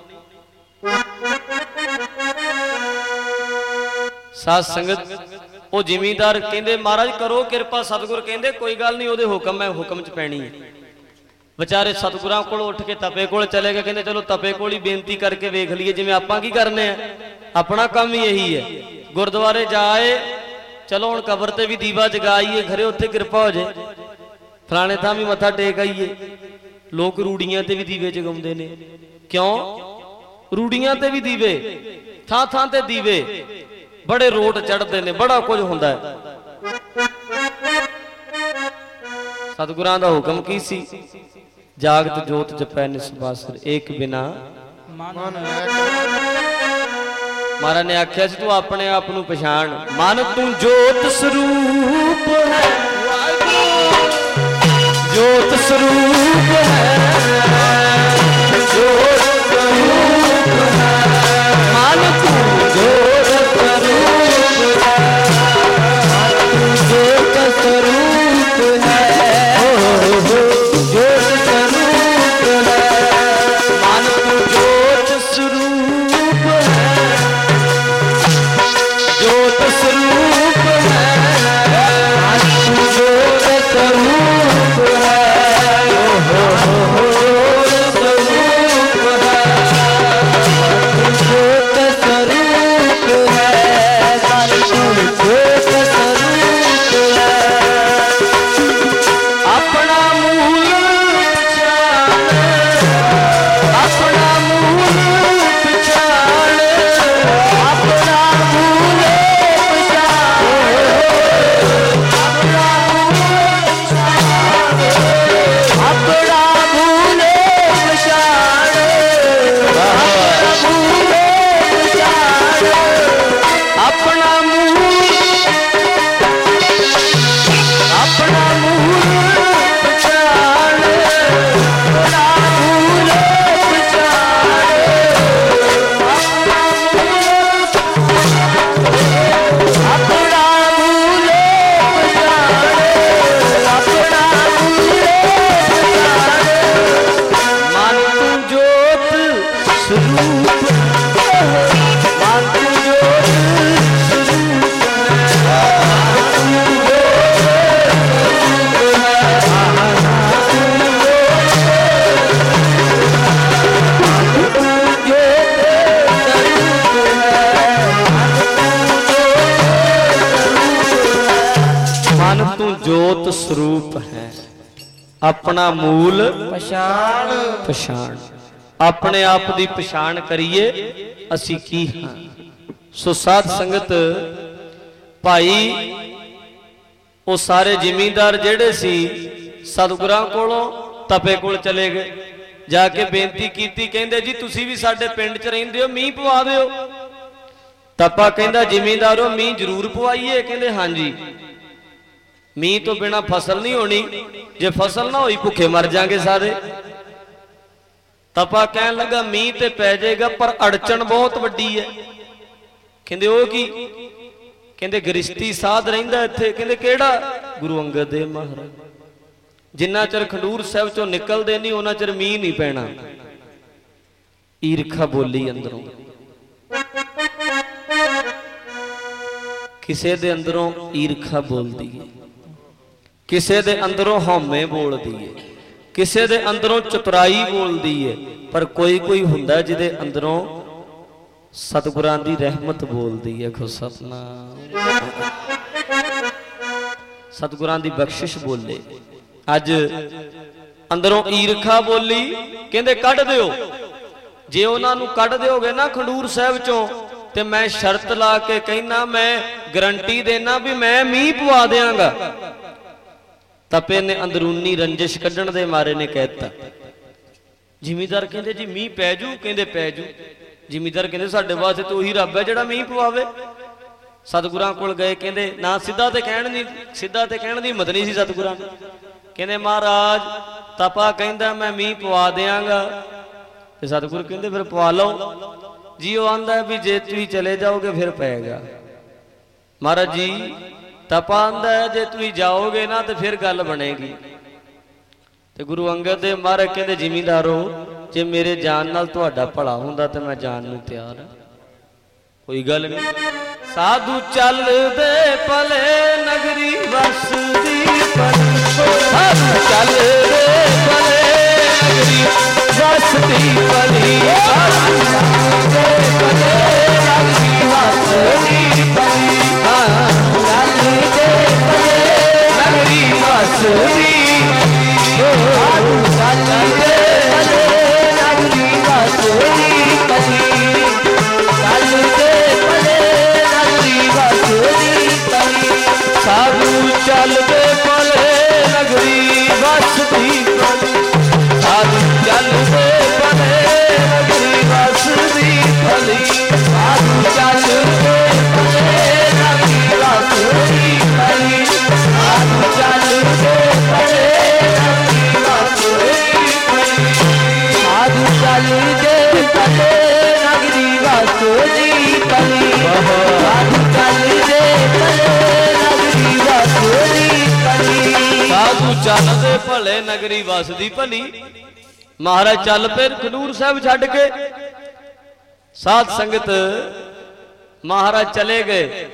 ਸਾਧ ਸੰਗਤ ਉਹ ਜ਼ਿਮੀਂਦਾਰ ਕਹਿੰਦੇ ਮਹਾਰਾਜ ਕਰੋ ਕਿਰਪਾ, ਸਤਿਗੁਰ ਕਹਿੰਦੇ ਕੋਈ ਗੱਲ ਨਹੀਂ, ਉਹਦੇ ਹੁਕਮ ਹੈ, ਹੁਕਮ 'ਚ ਪੈਣੀ ਹੈ। ਵਿਚਾਰੇ ਸਤਿਗੁਰਾਂ ਕੋਲ ਉੱਠ ਕੇ ਤਪੇ ਕੋਲ ਚਲੇ ਗਏ, ਕਹਿੰਦੇ ਚਲੋ ਤਪੇ ਕੋਲ ਹੀ ਬੇਨਤੀ ਕਰਕੇ ਵੇਖ ਲਈਏ, ਜਿਵੇਂ ਆਪਾਂ ਕੀ ਕਰਨੇ ਆ, ਆਪਣਾ ਕੰਮ ਹੀ ਇਹੀ ਹੈ। ਗੁਰਦੁਆਰੇ ਜਾਏ, ਚਲੋ ਹੁਣ ਕਬਰ ਤੇ ਵੀ ਦੀਵਾ ਜਗਾਈਏ, ਘਰੇ ਉੱਥੇ ਕਿਰਪਾ ਹੋ ਜਾਏ, ਫਲਾਣੇ ਥਾਂ ਵੀ ਮੱਥਾ ਟੇਕ ਆਈਏ। ਲੋਕ ਰੂੜੀਆਂ ਤੇ ਵੀ ਦੀਵੇ ਜਗਾਉਂਦੇ ਨੇ, ਕਿਉਂ? ਰੂੜੀਆਂ ਤੇ ਵੀ ਦੀਵੇ, ਥਾਂ ਥਾਂ ਤੇ ਦੀਵੇ, ਬੜੇ ਰੋਟ ਚੜ੍ਹਦੇ ਨੇ, ਬੜਾ ਕੁਝ ਹੁੰਦਾ ਹੈ। ਸਤਿਗੁਰਾਂ ਦਾ ਹੁਕਮ ਕੀ ਸੀ? ਜਾਗਤ ਜੋਤ ਜਪੈ ਨਿਸਬਾਸੁਰ, ਏਕ ਬਿਨਾ ਮਨ। ਮਹਾਰਾਜ ਨੇ ਆਖਿਆ ਸੀ ਤੂੰ ਆਪਣੇ ਆਪ ਨੂੰ ਪਛਾਣ, ਮਨ ਤੂੰ ਜੋਤ ਸਰੂਪ ਹੈ, ਜੋਤ ਸਰੂਪ ਹੈ। ਮਨ ਤੂੰ ਜੋਤ ਸਰੂਪ ਹੈ, ਆਪਣਾ ਮੂਲ ਪਛਾਣ ਪਛਾਣ। ਆਪਣੇ ਆਪ ਦੀ ਪਛਾਣ ਕਰੀਏ ਅਸੀਂ ਕੀ ਹਾਂ। ਸੋ ਸਾਧ ਸੰਗਤ ਭਾਈ ਉਹ ਸਾਰੇ ਜ਼ਿਮੀਂਦਾਰ ਜਿਹੜੇ ਸੀ ਸਤਿਗੁਰਾਂ ਕੋਲੋਂ ਤਪੇ ਕੋਲ ਚਲੇ ਗਏ, ਜਾ ਕੇ ਬੇਨਤੀ ਕੀਤੀ। ਕਹਿੰਦੇ ਜੀ ਤੁਸੀਂ ਵੀ ਸਾਡੇ ਪਿੰਡ 'ਚ ਰਹਿੰਦੇ ਹੋ, ਮੀਂਹ ਪਵਾ ਦਿਓ। ਤਪਾ ਕਹਿੰਦਾ ਜ਼ਿਮੀਂਦਾਰੋ ਮੀਂਹ ਜ਼ਰੂਰ ਪਵਾਈਏ। ਕਹਿੰਦੇ ਹਾਂਜੀ, ਮੀਂਹ ਤੋਂ ਬਿਨਾ ਫਸਲ ਨਹੀਂ ਹੋਣੀ, ਜੇ ਫਸਲ ਨਾ ਹੋਈ ਭੁੱਖੇ ਮਰ ਜਾਾਂਗੇ ਸਾਰੇ। ਤਪਾ ਕਹਿਣ ਲੱਗਾ ਮੀਂਹ ਤੇ ਪੈ ਜਾਏਗਾ ਪਰ ਅੜਚਣ ਬਹੁਤ ਵੱਡੀ ਹੈ। ਕਹਿੰਦੇ ਉਹ ਕੀ? ਕਹਿੰਦੇ ਗ੍ਰਿਸ਼ਤੀ ਸਾਧ ਰਹਿੰਦਾ ਇੱਥੇ। ਕਹਿੰਦੇ ਕਿਹੜਾ? ਗੁਰੂ ਅੰਗਦ ਦੇਵ ਮਹਾਰਾਜ। ਜਿੰਨਾ ਚਿਰ ਖਡੂਰ ਸਾਹਿਬ ਚੋਂ ਨਿਕਲਦੇ ਨਹੀਂ ਉਹਨਾਂ ਚਿਰ ਮੀਂਹ ਨਹੀਂ ਪੈਣਾ। ਈਰਖਾ ਬੋਲੀ ਅੰਦਰੋਂ, ਕਿਸੇ ਦੇ ਅੰਦਰੋਂ ਈਰਖਾ ਬੋਲਦੀ ਹੈ, ਕਿਸੇ ਦੇ ਅੰਦਰੋਂ ਹਉਮੈ ਬੋਲਦੀ ਹੈ, ਕਿਸੇ ਦੇ ਅੰਦਰੋਂ ਚਤੁਰਾਈ ਬੋਲਦੀ ਹੈ। ਪਰ ਕੋਈ ਕੋਈ ਹੁੰਦਾ ਜਿਹਦੇ ਅੰਦਰੋਂ ਸਤਿਗੁਰਾਂ ਦੀ ਰਹਿਮਤ ਬੋਲਦੀ ਹੈ। ਖੁਦ ਸਤਨਾਮ, ਸਤਿਗੁਰਾਂ ਦੀ ਬਖਸ਼ਿਸ਼ ਬੋਲੇ। ਅੱਜ ਅੰਦਰੋਂ ਈਰਖਾ ਬੋਲੀ, ਕਹਿੰਦੇ ਕੱਢ ਦਿਓ। ਜੇ ਉਹਨਾਂ ਨੂੰ ਕੱਢ ਦਿਓਗੇ ਨਾ ਖਡੂਰ ਸਾਹਿਬ ਚੋਂ, ਤੇ ਮੈਂ ਸ਼ਰਤ ਲਾ ਕੇ ਕਹਿਣਾ, ਮੈਂ ਗਰੰਟੀ ਦੇਣਾ ਵੀ ਮੈਂ ਮੀਂਹ ਪਵਾ ਦਿਆਂਗਾ। ਤਪੇ ਨੇ ਅੰਦਰੂਨੀ ਰੰਜਿਸ਼ ਕੱਢਣ ਦੇ ਮਾਰੇ ਨੇ ਕਹਿਤਾ। ਜ਼ਿਮੀਂਦਾਰ ਕਹਿੰਦੇ ਜੀ ਮੀਂਹ ਪੈ ਜੂ? ਕਹਿੰਦੇ ਪੈ ਜੂ। ਜ਼ਿਮੀਂਦਾਰ ਕਹਿੰਦੇ ਸਾਡੇ ਵਾਸਤੇ ਤਾਂ ਉਹੀ ਰੱਬ ਹੈ ਜਿਹੜਾ ਮੀਂਹ ਪਵਾਵੇ। ਸਤਿਗੁਰਾਂ ਕੋਲ ਗਏ, ਕਹਿੰਦੇ ਨਾ ਸਿੱਧਾ ਤੇ ਕਹਿਣ ਦੀ ਹਿੰਮਤ ਨਹੀਂ ਸੀ ਸਤਿਗੁਰਾਂ ਨੂੰ। ਕਹਿੰਦੇ ਮਹਾਰਾਜ ਤਪਾ ਕਹਿੰਦਾ ਮੈਂ ਮੀਂਹ ਪਵਾ ਦਿਆਂਗਾ। ਤੇ ਸਤਿਗੁਰ ਕਹਿੰਦੇ ਫਿਰ ਪਵਾ ਲਓ ਜੀ। ਉਹ ਆਂਦਾ ਵੀ ਜੇ ਤੁਸੀਂ ਚਲੇ ਜਾਓਗੇ ਫਿਰ ਪਏਗਾ। ਮਹਾਰਾਜ ਜੀ ਤਪਾ ਆਂਦਾ ਜੇ ਤੁਸੀਂ ਜਾਓਗੇ ਨਾ ਤੇ ਫਿਰ ਗੱਲ ਬਣੇਗੀ। ਤੇ ਗੁਰੂ ਅੰਗਦ ਦੇਵ ਮਹਾਰਾਜ ਕਹਿੰਦੇ ਜ਼ਿਮੀਂਦਾਰੋ ਜੇ ਮੇਰੇ ਜਾਨ ਨਾਲ ਤੁਹਾਡਾ ਭਲਾ ਹੁੰਦਾ ਤੇ ਮੈਂ ਜਾਨ ਨੂੰ ਤਿਆਰ ਹਾਂ, ਕੋਈ ਗੱਲ ਨਹੀਂ। ਸਾਧੂ ਚੱਲਦੇ ਭਲੇ ਨਗਰੀ ਵਸਦੀ ਭਲੀ, ਸਾਧੂ ਚੱਲਦੇ ਭਲੇ ਨਗਰੀ ਵਸਦੀ ਭਲੀ, ਸਾਧੂ ਚੱਲਦੇ ਭਲੇ ਨਗਰੀ ਵਸਦੀ ਭਲੀ, ਚੱਲਦੇ ਭਲੇ ਨਗਰੀ ਵਸਦੀ, ਸਾਧੂ ਚੱਲਦੇ ਭਲੇ ਨਗਰੀ ਵਸਦੀ ਭਲੀ, ਚੱਲਦੇ ਸਾਧੂ ਚੱਲਦੇ ਭਲੇ ਨਗਰੀ ਵਸਦੀ ਭਲੀ, ਸਾਧੂ ਚੱਲਦੇ ਭਲੇ ਨਗਰੀ ਵਸਦੀ ਭਲੀ, ਸਾਧੂ ਚੱਲਦੇ ਭਲੇ ਨਗਰੀ ਵਸਦੀ ਭਲੀ, ਸਾਧੂ ਚੱਲਦੇ ਭਲੇ ਨਗਰੀ ਵਸਦੀ ਭਲੀ, ਸਾਧੂ ਚੱਲਦੇ ਭਲੇ ਨਗਰੀ ਵਸਦੀ ਭਲੀ, ਸਾਧੂ ਚੱਲਦੇ ਸਾਧੂ ਚੱਲਦੇ ਭਲੇ ਨਗਰੀ ਵਸਦੀ ਭਲੀ। ਮਹਾਰਾਜ ਚੱਲ ਪਏ ਖਡੂਰ ਸਾਹਿਬ ਛੱਡ ਕੇ। ਸਾਧ ਸੰਗਤ ਮਹਾਰਾਜ ਚਲੇ ਗਏ,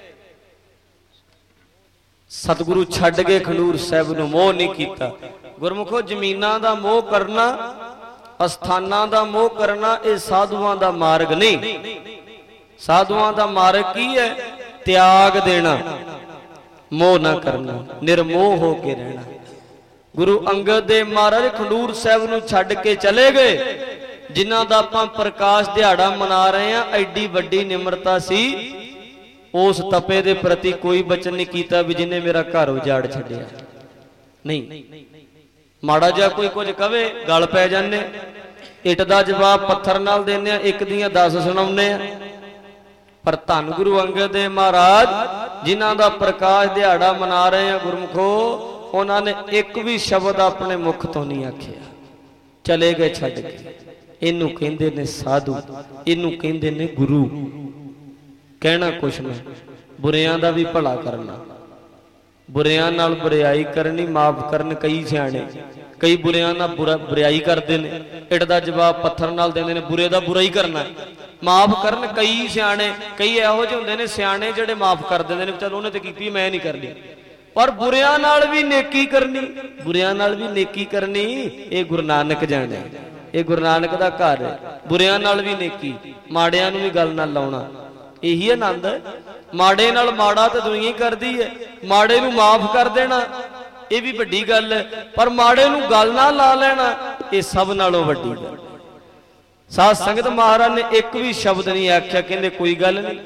ਸਤਿਗੁਰੂ ਛੱਡ ਗਏ ਖਡੂਰ ਸਾਹਿਬ ਨੂੰ। ਮੋਹ ਨਹੀਂ ਕੀਤਾ। ਗੁਰਮੁਖੋ ਜ਼ਮੀਨਾਂ ਦਾ ਮੋਹ ਕਰਨਾ, ਅਸਥਾਨਾਂ ਦਾ ਮੋਹ ਕਰਨਾ ਇਹ ਸਾਧੂਆਂ ਦਾ ਮਾਰਗ ਨਹੀਂ। ਸਾਧੂਆਂ ਦਾ ਮਾਰਗ ਕੀ ਹੈ? ਤਿਆਗ ਦੇਣਾ, ਮੋਹ ਨਾ ਕਰਨਾ, ਨਿਰਮੋਹ ਹੋ ਕੇ ਰਹਿਣਾ। ਗੁਰੂ ਅੰਗਦ ਦੇਵ ਮਹਾਰਾਜ ਖਡੂਰ ਸਾਹਿਬ ਨੂੰ ਛੱਡ ਕੇ ਚਲੇ ਗਏ, ਜਿਨ੍ਹਾਂ ਦਾ ਆਪਾਂ ਪ੍ਰਕਾਸ਼ ਦਿਹਾੜਾ ਮਨਾ ਰਹੇ ਹਾਂ। ਐਡੀ ਵੱਡੀ ਨਿਮਰਤਾ ਸੀ ਉਸ ਤਪੇ ਦੇ ਪ੍ਰਤੀ। ਕੋਈ ਬਚਨ ਨਹੀਂ ਕੀਤਾ ਵੀ ਜਿਹਨੇ ਮੇਰਾ ਘਰ ਉਜਾੜ ਛੱਡਿਆ, ਨਹੀਂ। ਮਾੜਾ ਜਿਹਾ ਕੋਈ ਕੁਝ ਕਵੇ ਗਲ ਪੈ ਜਾਂਦੇ। ਇੱਟ ਦਾ ਜਵਾਬ ਪੱਥਰ ਨਾਲ ਦਿੰਦੇ ਆ, ਇੱਕ ਦੀਆਂ 10 ਸੁਣਾਉਂਦੇ ਆ। ਪਰ ਧੰਨ ਗੁਰੂ ਅੰਗਦ ਦੇਵ ਮਹਾਰਾਜ ਜਿਨ੍ਹਾਂ ਦਾ ਪ੍ਰਕਾਸ਼ ਦਿਹਾੜਾ ਮਨਾ ਰਹੇ ਆ ਗੁਰਮੁਖੋ, ਉਹਨਾਂ ਨੇ ਇੱਕ ਵੀ ਸ਼ਬਦ ਆਪਣੇ ਮੁਖ ਤੋਂ ਨਹੀਂ ਆਖਿਆ। ਚਲੇ ਗਏ ਛੱਡ ਕੇ। ਇਹਨੂੰ ਕਹਿੰਦੇ ਨੇ ਸਾਧੂ, ਇਹਨੂੰ ਕਹਿੰਦੇ ਨੇ ਗੁਰੂ। ਕਹਿਣਾ ਕੁਛ ਨਾ, ਬੁਰਿਆਂ ਦਾ ਵੀ ਭਲਾ ਕਰਨਾ, ਬੁਰਿਆਂ ਨਾਲ ਬੁਰਿਆਈ ਕਰਨੀ, ਮਾਫ ਕਰਨ। ਕਈ ਸਿਆਣੇ ਕਈ ਬੁਰਿਆਂ ਨਾਲ ਬੁਰਾਈ ਕਰਦੇ ਨੇ, ਇੱਟ ਦਾ ਜਵਾਬ ਪੱਥਰ ਨਾਲ ਦਿੰਦੇ ਨੇ। ਬੁਰੇ ਦਾ ਬੁਰਾ ਹੀ ਕਰਨਾ, ਮਾਫ ਕਰਨ। ਕਈ ਸਿਆਣੇ, ਕਈ ਇਹੋ ਜਿਹੇ ਹੁੰਦੇ ਨੇ ਸਿਆਣੇ ਜਿਹੜੇ ਮਾਫ ਕਰ ਦਿੰਦੇ ਨੇ, ਚਲ ਉਹਨੇ ਤੇ ਕੀਤੀ ਮੈਂ ਨਹੀਂ ਕਰਨੀ। ਪਰ ਬੁਰਿਆਂ ਨਾਲ ਵੀ ਨੇਕੀ ਕਰਨੀ, ਬੁਰਿਆਂ ਨਾਲ ਵੀ ਨੇਕੀ ਕਰਨੀ, ਇਹ ਗੁਰੂ ਨਾਨਕ ਜਾਣੇ। ਇਹ ਗੁਰੂ ਨਾਨਕ ਦਾ ਘਰ ਹੈ। ਬੁਰਿਆਂ ਨਾਲ ਵੀ ਨੇਕੀ, ਮਾੜਿਆਂ ਨੂੰ ਵੀ ਗੱਲ ਨਾਲ ਲਾਉਣਾ। यही आनंद है। माड़े नाल माड़ा तो दुनिया ही करती है, माड़े नूं माफ कर देना ये भी वड्डी गल है, पर माड़े नूं गल ना ला लेना ये सब नालों वड्डी गल। साध संगत महाराज ने एक भी शब्द नहीं आख्या, कहंदे कोई गल नहीं,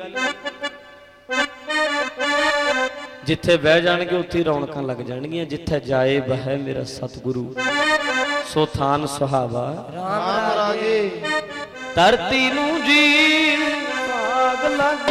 जिथे बह जाणगे उत्थे रौनकां लग जाणगियां। जिथे जाए बह मेरा सतगुरु सो थान सुहावा राम राजे। धरती नूं जी भाग लग,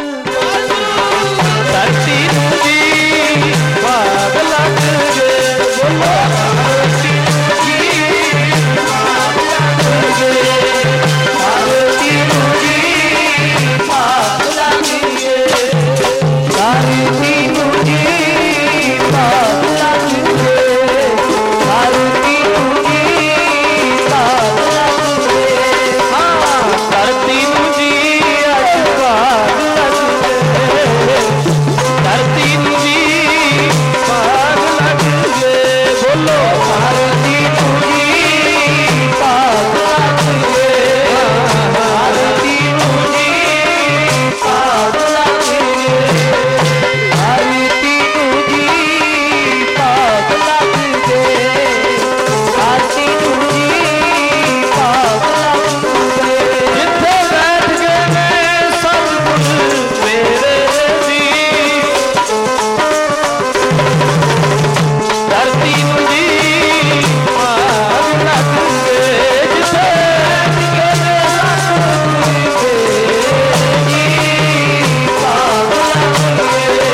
धरती नूं जी भाग लग गए, बोलो धरती नूं जी भाग लग गए, धरती नूं जी भाग लग गए, धरती नूं जी भाग लग गए, धरती नूं जी भाग लग गए। हाँ धरती नूं जी अज भाग लग गए, धरती नूं जी भाग लग गए, बोलो धरती नूं जी भाग लग गए, धरती नूं जी भाग लग गए, धरती नूं जी भाग लग गए, धरती नूं जी भाग लग गए। जिथे बैठ गए ने सतगुर मेरे जी, धरती नूं जी भाग लग गए, जिथे बैठ गए ने सतगुर मेरे जी भाग लग गए,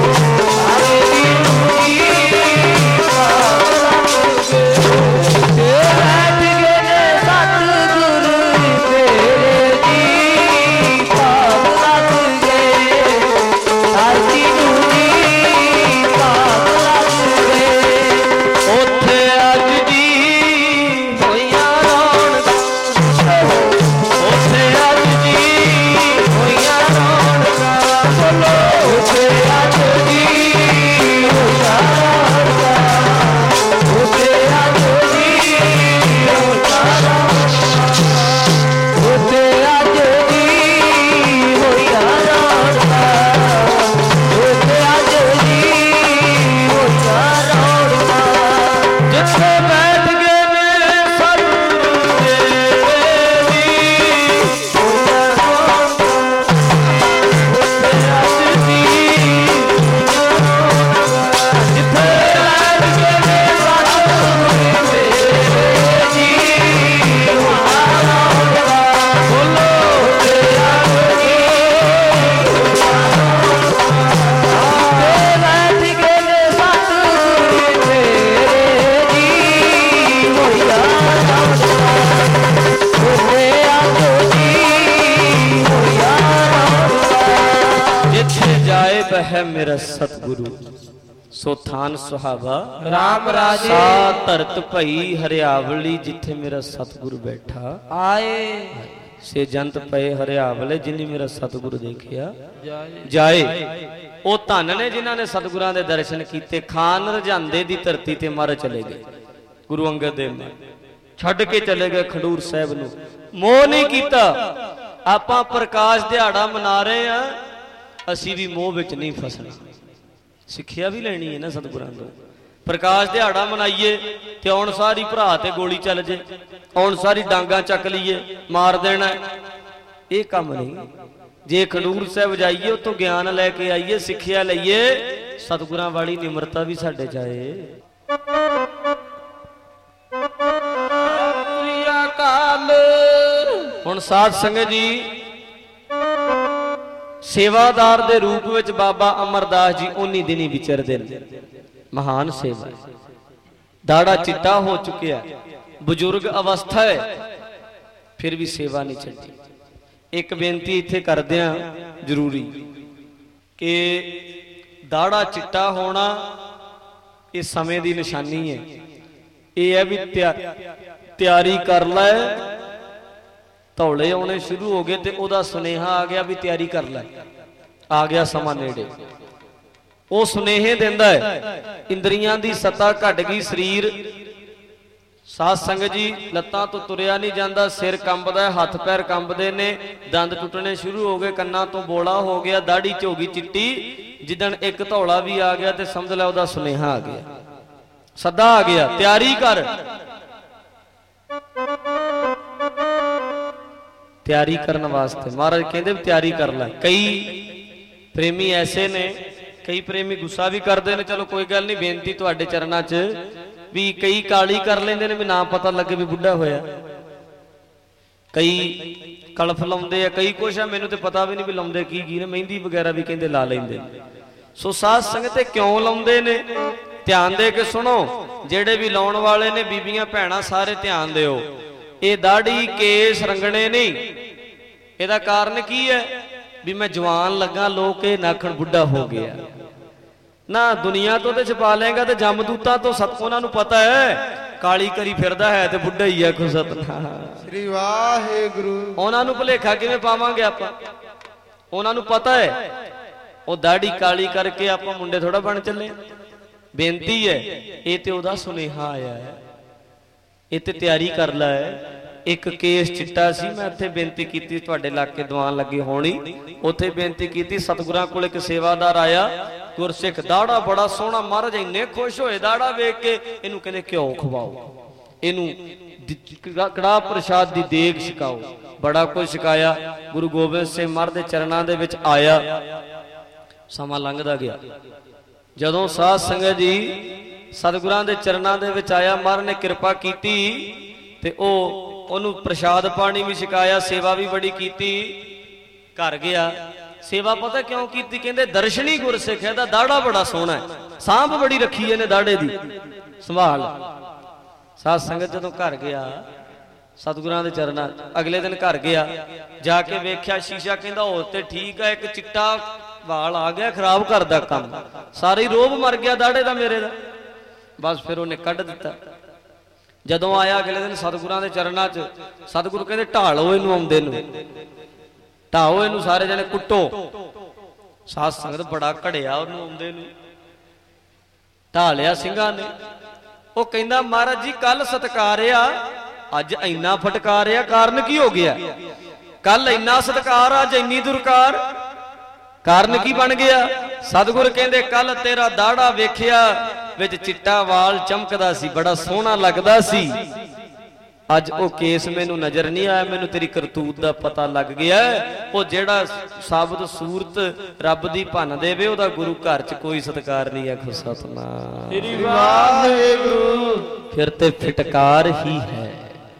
धरती नूं जी भाग लग गए, बैठ गए ने सतगुर मेरे जी भाग लग गए, धरती नूं जी भाग लग गए। उत्थे अज जी होइयां रौनकां, उत्थे अज जी होइयां रौनकां, बोलो उत्थे अज जी होइयां रौनकां, उत्थे अज जी होइयां रौनकां, उत्थे अज जी होइयां रौनकां, उत्थे अज जी होइयां रौनकां। जिथे बैठ गए ने सतगुरु मेरे जी होइयां रौनकां, उत्थे अज जी होइयां रौनकां, जिथे बैठ गए ने सतगुरु मेरे जी होइयां रौनकां, बोलो उत्थे अज जी होइयां रौनकां, बैठ गए ने सतगुरु मेरे जी होइयां रौनकां, उत्थे अज जी होइयां रौनकां। जिथे जाए बह मेरा सतगुरु सो थान सुहावा राम राजे। सा धरत भई हरियावली, जिथे मेरा सतगुरु बैठा आए से जंत पए हरियावले, जिन्हें मेरा सतगुरु देखिया जाए। जाए। ਉਹ ਧੰਨ ਨੇ ਜਿਨ੍ਹਾਂ ਨੇ ਸਤਿਗੁਰਾਂ ਦੇ ਦਰਸ਼ਨ ਕੀਤੇ। ਖਾਨ ਰਝਾਂਦੇ ਦੀ ਧਰਤੀ ਤੇ ਮਰ ਚਲੇ ਗਏ। ਗੁਰੂ ਅੰਗਦ ਦੇਵ ਨੇ ਛੱਡ ਕੇ ਚਲੇ ਗਏ ਖਡੂਰ ਸਾਹਿਬ ਨੂੰ, ਮੋਹ ਨਹੀਂ ਕੀਤਾ। ਆਪਾਂ ਪ੍ਰਕਾਸ਼ ਦਿਹਾੜਾ ਮਨਾ ਰਹੇ ਆ, ਅਸੀਂ ਵੀ ਮੋਹ ਵਿੱਚ ਨਹੀਂ ਫਸਣਾ। ਸਿੱਖਿਆ ਵੀ ਲੈਣੀ ਹੈ ਨਾ ਸਤਿਗੁਰਾਂ ਤੋਂ। ਪ੍ਰਕਾਸ਼ ਦਿਹਾੜਾ ਮਨਾਈਏ ਤੇ ਆਉਣ ਸਾਰੀ ਭਰਾ ਤੇ ਗੋਲੀ ਚੱਲ ਜੇ, ਆਉਣ ਸਾਰੀ ਡਾਂਗਾ ਚੱਕ ਲਈਏ, ਮਾਰ ਦੇਣਾ, ਇਹ ਕੰਮ ਨਹੀਂ। ਜੇ ਖਡੂਰ ਸਾਹਿਬ ਜਾਈਏ ਉੱਥੋਂ ਗਿਆਨ ਲੈ ਕੇ ਆਈਏ, ਸਿੱਖਿਆ ਲਈਏ, ਸਤਿਗੁਰਾਂ ਵਾਲੀ ਨਿਮਰਤਾ ਵੀ ਸਾਡੇ ਚ ਆਏ। ਹੁਣ ਸਾਧ ਸੰਗਤ ਜੀ, ਸੇਵਾਦਾਰ ਦੇ ਰੂਪ ਵਿੱਚ ਬਾਬਾ ਅਮਰਦਾਸ ਜੀ ਉਨੀ ਦਿਨੀ ਵਿਚਰਦੇ ਨੇ। ਮਹਾਨ ਸੇਵਾ, ਦਾੜਾ ਚਿੱਟਾ ਹੋ ਚੁੱਕਿਆ, ਬਜ਼ੁਰਗ ਅਵਸਥਾ ਹੈ, ਫਿਰ ਵੀ ਸੇਵਾ ਨਹੀਂ ਛੱਡੀ। ਇੱਕ ਬੇਨਤੀ ਇੱਥੇ ਕਰਦੇ ਆ ਜ਼ਰੂਰੀ, ਕਿ ਦਾੜਾ ਚਿੱਟਾ ਹੋਣਾ ਇਹ ਸਮੇਂ ਦੀ ਨਿਸ਼ਾਨੀ ਹੈ। ਇਹ ਹੈ ਵੀ ਤਿਆਰੀ ਕਰ ਲੈ, ਧੌਲੇ ਆਉਣੇ ਸ਼ੁਰੂ ਹੋ ਗਏ ਤੇ ਉਹਦਾ ਸੁਨੇਹਾ ਆ ਗਿਆ ਵੀ ਤਿਆਰੀ ਕਰ ਲੈ, ਆ ਗਿਆ ਸਮਾਂ ਨੇੜੇ। ਉਹ ਸੁਨੇਹੇ ਦਿੰਦਾ ਹੈ, ਇੰਦਰੀਆਂ ਦੀ ਸੱਤਾ ਘਟ ਗਈ, ਸਰੀਰ ਸਾਧ ਸੰਗਤ ਜੀ, ਲੱਤਾਂ ਤੋਂ ਤੁਰਿਆ ਨਹੀਂ ਜਾਂਦਾ, ਸਿਰ ਕੰਬਦਾ, ਹੱਥ ਪੈਰ ਕੰਬਦੇ ਨੇ, ਦੰਦ ਟੁੱਟਣੇ ਸ਼ੁਰੂ ਹੋ ਗਏ, ਕੰਨਾਂ ਤੋਂ ਬੋਲਾ ਹੋ ਗਿਆ, ਦਾੜੀ ਝੋ ਗਈ ਚਿੱਟੀ। ਜਿੱਦਣ ਇੱਕ ਧੌਲਾ ਵੀ ਆ ਗਿਆ ਤੇ ਸਮਝ ਲੈ ਉਹਦਾ ਸੁਨੇਹਾ ਆ ਗਿਆ, ਸੱਦਾ ਆ ਗਿਆ, ਤਿਆਰੀ ਕਰ। ਤਿਆਰੀ ਕਰਨ ਵਾਸਤੇ ਮਹਾਰਾਜ ਕਹਿੰਦੇ ਤਿਆਰੀ ਕਰ ਲੈ। ਕਈ ਪ੍ਰੇਮੀ ਐਸੇ ਨੇ, ਕਈ ਪ੍ਰੇਮੀ ਗੁੱਸਾ ਵੀ ਕਰਦੇ ਨੇ, ਚਲੋ ਕੋਈ ਗੱਲ ਨਹੀਂ, ਬੇਨਤੀ ਤੁਹਾਡੇ ਚਰਨਾਂ 'ਚ ਵੀ ਕਈ ਕਾਲੀ ਕਰ ਲੈਂਦੇ ਨੇ ਵੀ ਨਾ ਪਤਾ ਲੱਗੇ ਵੀ ਬੁੱਢਾ ਹੋਇਆ, ਕਈ ਕਲਫ ਲਾਉਂਦੇ ਆ, ਕਈ ਕੁਛ ਆ, ਮੈਨੂੰ ਤੇ ਪਤਾ ਵੀ ਨਹੀਂ ਵੀ ਲਾਉਂਦੇ ਕੀ ਕੀ ਨੇ, ਮਹਿੰਦੀ ਵਗੈਰਾ ਵੀ ਕਹਿੰਦੇ ਲਾ ਲੈਂਦੇ ਨੇ। ਸੋ ਸਾਧ ਸੰਗਤ ਤੇ ਕਿਉਂ ਲਾਉਂਦੇ ਨੇ, ਧਿਆਨ ਦੇ ਕੇ ਸੁਣੋ। ਜਿਹੜੇ ਵੀ ਲਾਉਣ ਵਾਲੇ ਨੇ, ਬੀਬੀਆਂ ਭੈਣਾਂ ਸਾਰੇ ਧਿਆਨ ਦਿਓ। ਇਹ ਦਾੜੀ ਕੇਸ ਰੰਗਣੇ ਨਹੀਂ, ਇਹਦਾ ਕਾਰਨ ਕੀ ਹੈ ਵੀ ਮੈਂ ਜਵਾਨ ਲੱਗਾ, ਲੋਕ ਇਹ ਨਾਖਣ ਬੁੱਢਾ ਹੋ ਗਿਆ ਨਾ। ਦੁਨੀਆ ਤੋਂ ਤੇ ਛਪਾ ਲੇਗਾ ਤੇ ਜਮਦੂਤਾਂ ਤੋਂ ਉਹਨਾਂ ਨੂੰ ਪਤਾ ਹੈ ਕਾਲੀ ਕਰੀ ਫਿਰਦਾ ਹੈ ਤੇ ਬੁੱਢਾ ਹੀ ਹੈ। ਸਤਿਨਾਮ ਸ੍ਰੀ ਵਾਹਿਗੁਰੂ। ਉਹਨਾਂ ਨੂੰ ਭੁਲੇਖਾ ਕਿਵੇਂ ਪਾਵਾਂਗੇ ਆਪਾਂ, ਉਹਨਾਂ ਨੂੰ ਪਤਾ ਹੈ ਉਹ ਦਾੜੀ ਕਾਲੀ ਕਰਕੇ ਆਪਾਂ ਮੁੰਡੇ ਥੋੜਾ ਬਣ ਚੱਲੇ। ਬੇਨਤੀ ਹੈ, ਇਹ ਤੇ ਉਹਦਾ ਸੁਨੇਹਾ ਆਇਆ ਹੈ, ਇਹ ਤੇ ਤਿਆਰੀ ਕਰ ਲੈ। ਇੱਕ ਕੇਸ ਚਿੱਟਾ ਸੀ, ਮੈਂ ਇੱਥੇ ਬੇਨਤੀ ਕੀਤੀ, ਤੁਹਾਡੇ ਇਲਾਕੇ ਦੀਵਾਨ ਲੱਗੀ ਹੋਣੀ, ਉੱਥੇ ਬੇਨਤੀ ਕੀਤੀ। ਸਤਿਗੁਰਾਂ ਕੋਲ ਇੱਕ ਸੇਵਾਦਾਰ ਆਇਆ, ਗੁਰਸਿੱਖ, ਦਾੜਾ ਬੜਾ ਸੋਹਣਾ। ਮਹਾਰਾਜ ਇੰਨੇ ਖੁਸ਼ ਹੋਏ ਦਾੜਾ ਵੇਖ ਕੇ, ਇਹਨੂੰ ਕਹਿੰਦੇ ਘਿਓ ਖਵਾਓ, ਇਹਨੂੰ ਕੜਾਹ ਪ੍ਰਸ਼ਾਦ ਦੀ ਦੇਗ ਛਕਾਓ। ਬੜਾ ਕੁਝ ਛਕਾਇਆ। ਗੁਰੂ ਗੋਬਿੰਦ ਸਿੰਘ ਮਹਾਰਾਜ ਦੇ ਚਰਨਾਂ ਦੇ ਵਿੱਚ ਆਇਆ। ਸਮਾਂ ਲੰਘਦਾ ਗਿਆ। ਜਦੋਂ ਸਾਧ ਸੰਗਤ ਜੀ ਸਤਿਗੁਰਾਂ ਦੇ ਚਰਨਾਂ ਦੇ ਵਿੱਚ ਆਇਆ, ਮਹਾਰਾਜ ਨੇ ਕਿਰਪਾ ਕੀਤੀ ਤੇ ਉਹਨੂੰ ਪ੍ਰਸ਼ਾਦ ਪਾਣੀ ਵੀ ਛਕਾਇਆ, ਸੇਵਾ ਵੀ ਬੜੀ ਕੀਤੀ। ਘਰ ਗਿਆ, ਸੇਵਾ ਪਤਾ ਕਿਉਂ ਕੀਤੀ? ਕਹਿੰਦੇ ਦਰਸ਼ਨੀ ਗੁਰਸਿੱਖ ਹੈ, ਦਾ ਦਾੜਾ ਬੜਾ ਸੋਹਣਾ ਹੈ, ਸਾਂਭ ਬੜੀ ਰੱਖੀ ਇਹਨੇ ਦਾੜੇ ਦੀ ਸੰਭਾਲ। ਸਾਧ ਸੰਗਤ ਜਦੋਂ ਘਰ ਗਿਆ ਸਤਿਗੁਰਾਂ ਦੇ ਚਰਨਾਂ, ਅਗਲੇ ਦਿਨ ਘਰ ਗਿਆ, ਜਾ ਕੇ ਵੇਖਿਆ ਸ਼ੀਸ਼ਾ, ਕਹਿੰਦਾ ਹੋਰ ਤੇ ਠੀਕ ਹੈ, ਇੱਕ ਚਿੱਟਾ ਵਾਲ ਆ ਗਿਆ, ਖਰਾਬ ਕਰਦਾ ਕੰਮ, ਸਾਰੀ ਰੋਬ ਮਰ ਗਿਆ ਦਾੜੇ ਦਾ ਮੇਰੇ ਦਾ। ਬਸ ਫਿਰ ਉਹਨੇ ਕੱਢ ਦਿੱਤਾ। ਜਦੋਂ ਆਇਆ ਅਗਲੇ ਦਿਨ ਸਤਿਗੁਰਾਂ ਦੇ ਚਰਨਾਂ 'ਚ, ਸਤਿਗੁਰੂ ਕਹਿੰਦੇ ਢਾਲੋ ਇਹਨੂੰ, ਆਉਂਦੇ ਨੂੰ ਢਾਓ ਇਹਨੂੰ, ਸਾਰੇ ਜਣੇ ਕੁੱਟੋ। ਸਾਧ ਸੰਗਤ ਬੜਾ ਘੜਿਆ ਉਹਨੂੰ, ਆਉਂਦੇ ਨੂੰ ਢਾਲਿਆ ਸਿੰਘਾਂ ਨੇ। ਉਹ ਕਹਿੰਦਾ ਮਹਾਰਾਜ ਜੀ ਕੱਲ ਸਤਿਕਾਰਿਆ, ਅੱਜ ਇੰਨਾ ਫਟਕਾਰਿਆ, ਕਾਰਨ ਕੀ ਹੋ ਗਿਆ? ਕੱਲ ਇੰਨਾ ਸਤਿਕਾਰ, ਅੱਜ ਇੰਨੀ ਦੁਰਕਾਰ, ਕਾਰਨ ਕੀ ਬਣ ਗਿਆ? ਸਤਿਗੁਰ ਕਹਿੰਦੇ ਕੱਲ ਤੇਰਾ ਦਾੜਾ ਵੇਖਿਆ, ਵਿੱਚ ਚਿੱਟਾ ਵਾਲ ਚਮਕਦਾ ਸੀ, ਬੜਾ ਸੋਹਣਾ ਲੱਗਦਾ ਸੀ, ਅੱਜ ਉਹ ਕੇਸ ਮੈਨੂੰ ਨਜ਼ਰ ਨਹੀਂ ਆਇਆ, ਮੈਨੂੰ ਤੇਰੀ ਕਰਤੂਤ ਦਾ ਪਤਾ ਲੱਗ ਗਿਆ। ਉਹ ਜਿਹੜਾ ਸਾਬਤ ਸੂਰਤ ਰੱਬ ਦੀ ਭੰਨ ਦੇਵੇ, ਉਹਦਾ ਗੁਰੂ ਘਰ 'ਚ ਕੋਈ ਸਤਿਕਾਰ ਨਹੀਂ। ਆਖੋ ਸਤਿਨਾਮ ਸ੍ਰੀ ਵਾਹਿਗੁਰੂ। ਫਿਰ ਤੇ ਫਿਟਕਾਰ ਹੀ ਹੈ,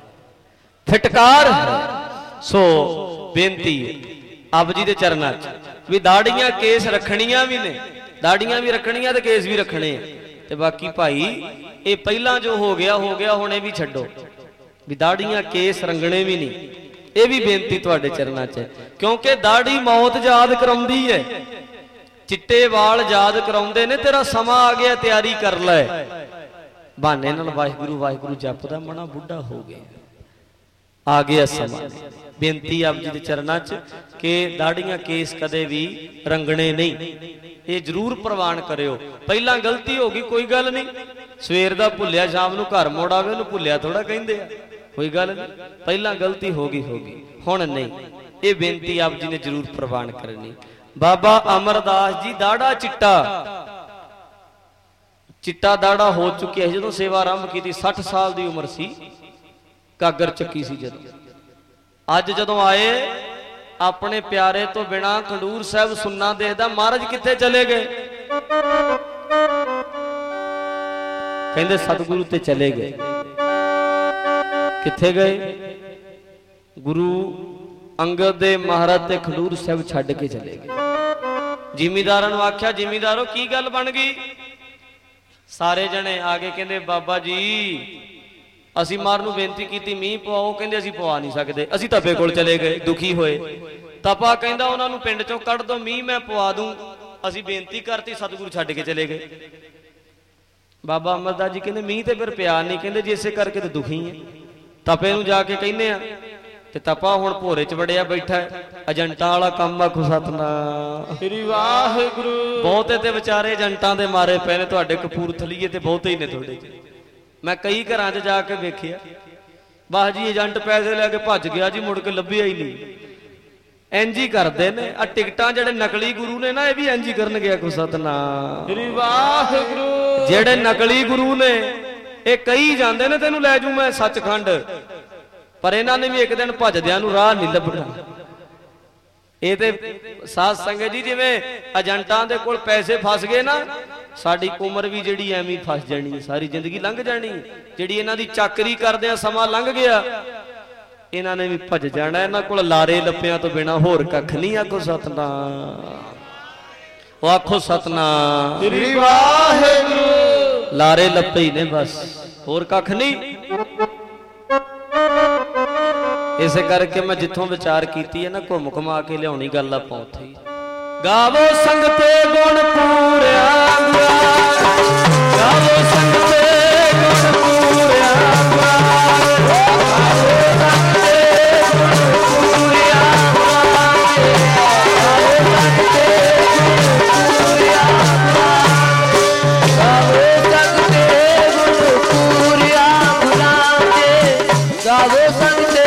ਫਿਟਕਾਰ ਹੈ। ਸੋ ਬੇਨਤੀ ਆਪ ਜੀ ਦੇ ਚਰਨਾਂ 'ਚ ਵੀ ਦਾੜੀਆਂ ਕੇਸ ਰੱਖਣੀਆਂ ਵੀ ਨੇ, ਦਾੜੀਆਂ ਵੀ ਰੱਖਣੀਆਂ ਤੇ ਕੇਸ ਵੀ ਰੱਖਣੇ ਆ। ਤੇ ਬਾਕੀ ਭਾਈ ਇਹ ਪਹਿਲਾਂ ਜੋ ਹੋ ਗਿਆ ਹੋ ਗਿਆ, ਹੁਣ ਇਹ ਵੀ ਛੱਡੋ ਵੀ ਦਾੜੀਆਂ ਕੇਸ ਰੰਗਣੇ ਵੀ ਨਹੀਂ। ਇਹ ਵੀ ਬੇਨਤੀ ਤੁਹਾਡੇ ਚਰਨਾਂ 'ਚ, ਕਿਉਂਕਿ ਦਾੜੀ ਮੌਤ ਯਾਦ ਕਰਾਉਂਦੀ ਹੈ, ਚਿੱਟੇ ਵਾਲ ਯਾਦ ਕਰਾਉਂਦੇ ਨੇ। ਤੇਰਾ ਸਮਾਂ ਆ ਗਿਆ, ਤਿਆਰੀ ਕਰ ਲੈ। ਬਹਾਨੇ ਨਾਲ ਵਾਹਿਗੁਰੂ ਵਾਹਿਗੁਰੂ ਜਪਦਾ ਮਣਾ ਬੁੱਢਾ ਹੋ ਗਿਆ, ਆ ਗਿਆ ਸਮਾਂ। ਬੇਨਤੀ ਆਪ ਜੀ ਦੇ ਚਰਨਾਂ 'ਚ ਕਿ ਦਾੜੀਆਂ ਕੇਸ ਕਦੇ ਵੀ ਰੰਗਣੇ ਨਹੀਂ, ਇਹ ਜ਼ਰੂਰ ਪ੍ਰਵਾਨ ਕਰਿਓ। ਪਹਿਲਾਂ ਗਲਤੀ ਹੋ ਗਈ, ਕੋਈ ਗੱਲ ਨਹੀਂ, ਸਵੇਰ ਦਾ ਭੁੱਲਿਆ ਸ਼ਾਮ ਨੂੰ ਘਰ ਮੋੜ ਆਵੇ, ਉਹਨੂੰ ਭੁੱਲਿਆ ਥੋੜਾ ਕਹਿੰਦੇ ਆ, ਕੋਈ ਗੱਲ ਨਹੀਂ। ਪਹਿਲਾਂ ਗਲਤੀ ਹੋ ਗਈ, ਹੁਣ ਨਹੀਂ। ਇਹ ਬੇਨਤੀ ਆਪ ਜੀ ਨੇ ਜ਼ਰੂਰ ਪ੍ਰਵਾਨ ਕਰਨੀ। ਬਾਬਾ ਅਮਰਦਾਸ ਜੀ ਦਾੜਾ ਚਿੱਟਾ ਦਾੜਾ ਹੋ ਚੁੱਕਿਆ ਸੀ ਜਦੋਂ ਸੇਵਾ ਆਰੰਭ ਕੀਤੀ। 60 ਸਾਲ ਦੀ ਉਮਰ ਸੀ, ਕਾਗਰ ਚੱਕੀ ਸੀ ਜਦੋਂ। ਅੱਜ ਜਦੋਂ ਆਏ, ਆਪਣੇ ਪਿਆਰੇ ਤੋਂ ਬਿਨਾ ਖਡੂਰ ਸਾਹਿਬ ਸੁਣਨਾ ਦੇਖਦਾ, ਮਹਾਰਾਜ ਕਿੱਥੇ ਚਲੇ ਗਏ? ਕਹਿੰਦੇ ਸਤਿਗੁਰੂ ਤੇ ਚਲੇ ਗਏ। ਕਿੱਥੇ ਗਏ? ਗੁਰੂ ਅੰਗਦ ਦੇ ਮਹਾਰਾਜ ਤੇ ਖਡੂਰ ਸਾਹਿਬ ਛੱਡ ਕੇ ਚਲੇ ਗਏ। ਜ਼ਿਮੀਦਾਰਾਂ ਨੂੰ ਆਖਿਆ, ਜ਼ਿਮੀਦਾਰੋ ਕੀ ਗੱਲ ਬਣ ਗਈ? ਸਾਰੇ ਜਣੇ ਆ ਕੇ ਕਹਿੰਦੇ ਬਾਬਾ ਜੀ ਅਸੀਂ ਮਾਰ ਨੂੰ ਬੇਨਤੀ ਕੀਤੀ ਮੀਂਹ ਪਵਾਓ, ਕਹਿੰਦੇ ਅਸੀਂ ਪਵਾ ਨਹੀਂ ਸਕਦੇ, ਅਸੀਂ ਤਪੇ ਕੋਲ ਚਲੇ ਗਏ, ਦੁਖੀ ਹੋਏ। ਤਪਾ ਕਹਿੰਦਾ ਉਹਨਾਂ ਨੂੰ ਪਿੰਡ ਚੋਂ ਕੱਢ ਦੋ, ਮੀਂਹ ਮੈਂ ਪਵਾ ਦੂੰ, ਅਸੀਂ ਬੇਨਤੀ ਕਰਤੀ, ਸਤਿਗੁਰੂ ਛੱਡ ਕੇ ਚਲੇ ਗਏ। ਬਾਬਾ ਅਮਰਦਾਸ ਜੀ ਕਹਿੰਦੇ ਮੀਂਹ ਤੇ ਫਿਰ ਪਿਆ ਨਹੀਂ, ਕਹਿੰਦੇ ਜੀ ਇਸੇ ਕਰਕੇ ਤੇ ਦੁਖੀ ਹੈ। ਤਪੇ ਨੂੰ ਜਾ ਕੇ ਕਹਿੰਦੇ ਆ, ਤੇ ਤਪਾ ਹੁਣ ਭੋਰੇ ਚ ਵੜਿਆ ਬੈਠਾ ਹੈ, ਏਜੰਟਾਂ ਵਾਲਾ ਕੰਮ। ਆਖੋ ਸਤਿਨਾਮ ਸ੍ਰੀ ਵਾਹਿਗੁਰੂ। ਬਹੁਤੇ ਤੇ ਵਿਚਾਰੇ ਏਜੰਟਾਂ ਦੇ ਮਾਰੇ ਪਏ ਨੇ, ਤੁਹਾਡੇ ਕਪੂਰਥਲੀਏ ਤੇ ਬਹੁਤੇ ਹੀ ਨੇ ਤੁਹਾਡੇ ਚ। मैं कई घर च जाके वेखिया, वाह जी एजेंट पैसे लैके भज गया जी, मुड़ के लभ्या ही नहीं। इंज ही करते ने आ टिकटां जेडे नकली गुरु ने ना, ये भी इंज ही करनगे। आखो सतनाम श्री वाहिगुरू। जेडे नकली गुरु ने ये कई जांदे ने तेनू लै जू मैं सचखंड, पर इन्हां ने भी एक दिन भजदियां नू राह नहीं लभना। ये ते साध संगत जी जिवें एजेंटां दे कोल पैसे फस गए ना, साडी उम्र भी जिहड़ी एवें फस जानी, सारी जिंदगी लंघ जानी। जिहड़ी इन्हां दी चाकरी करदे समा लंघ गया, इन्हां ने भी भज जाना। इन्हां कोल लारे लप्पियां तो बिना होर कख नहीं। आखो सतनाम, आखो सतनाम श्री वाहिगुरू। लारे लप्पे ही ने बस, होर कख नहीं। इस करके मैं जिथों विचार कीती है ना, घुम घुमा के लियाउणी गल आपां उत्थे ही। गावो संगते गुण पूरिया, गावो संगते गुण पूरिया, गावो संगते गुण पूरिया, गावो संगते गुण पूरिया, गावो संगते गुण पूरिया बुलावे, गावो संगते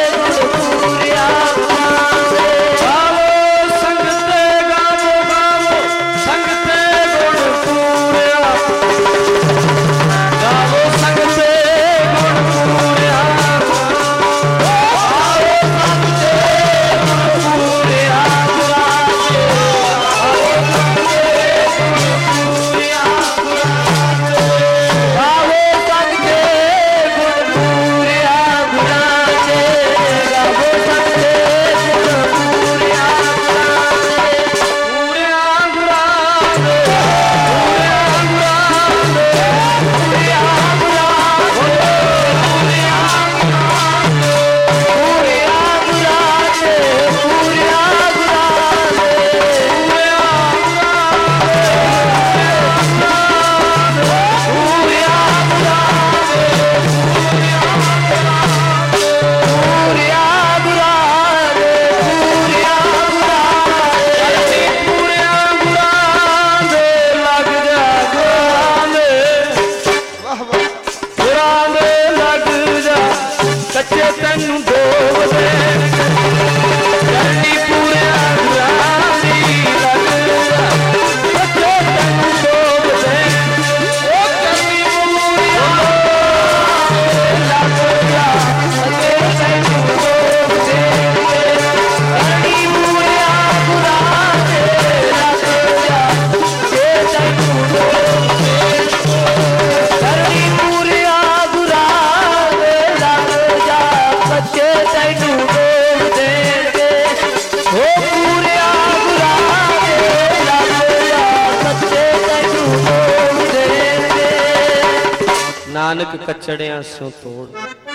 नानक कचड़िया सो तोड़,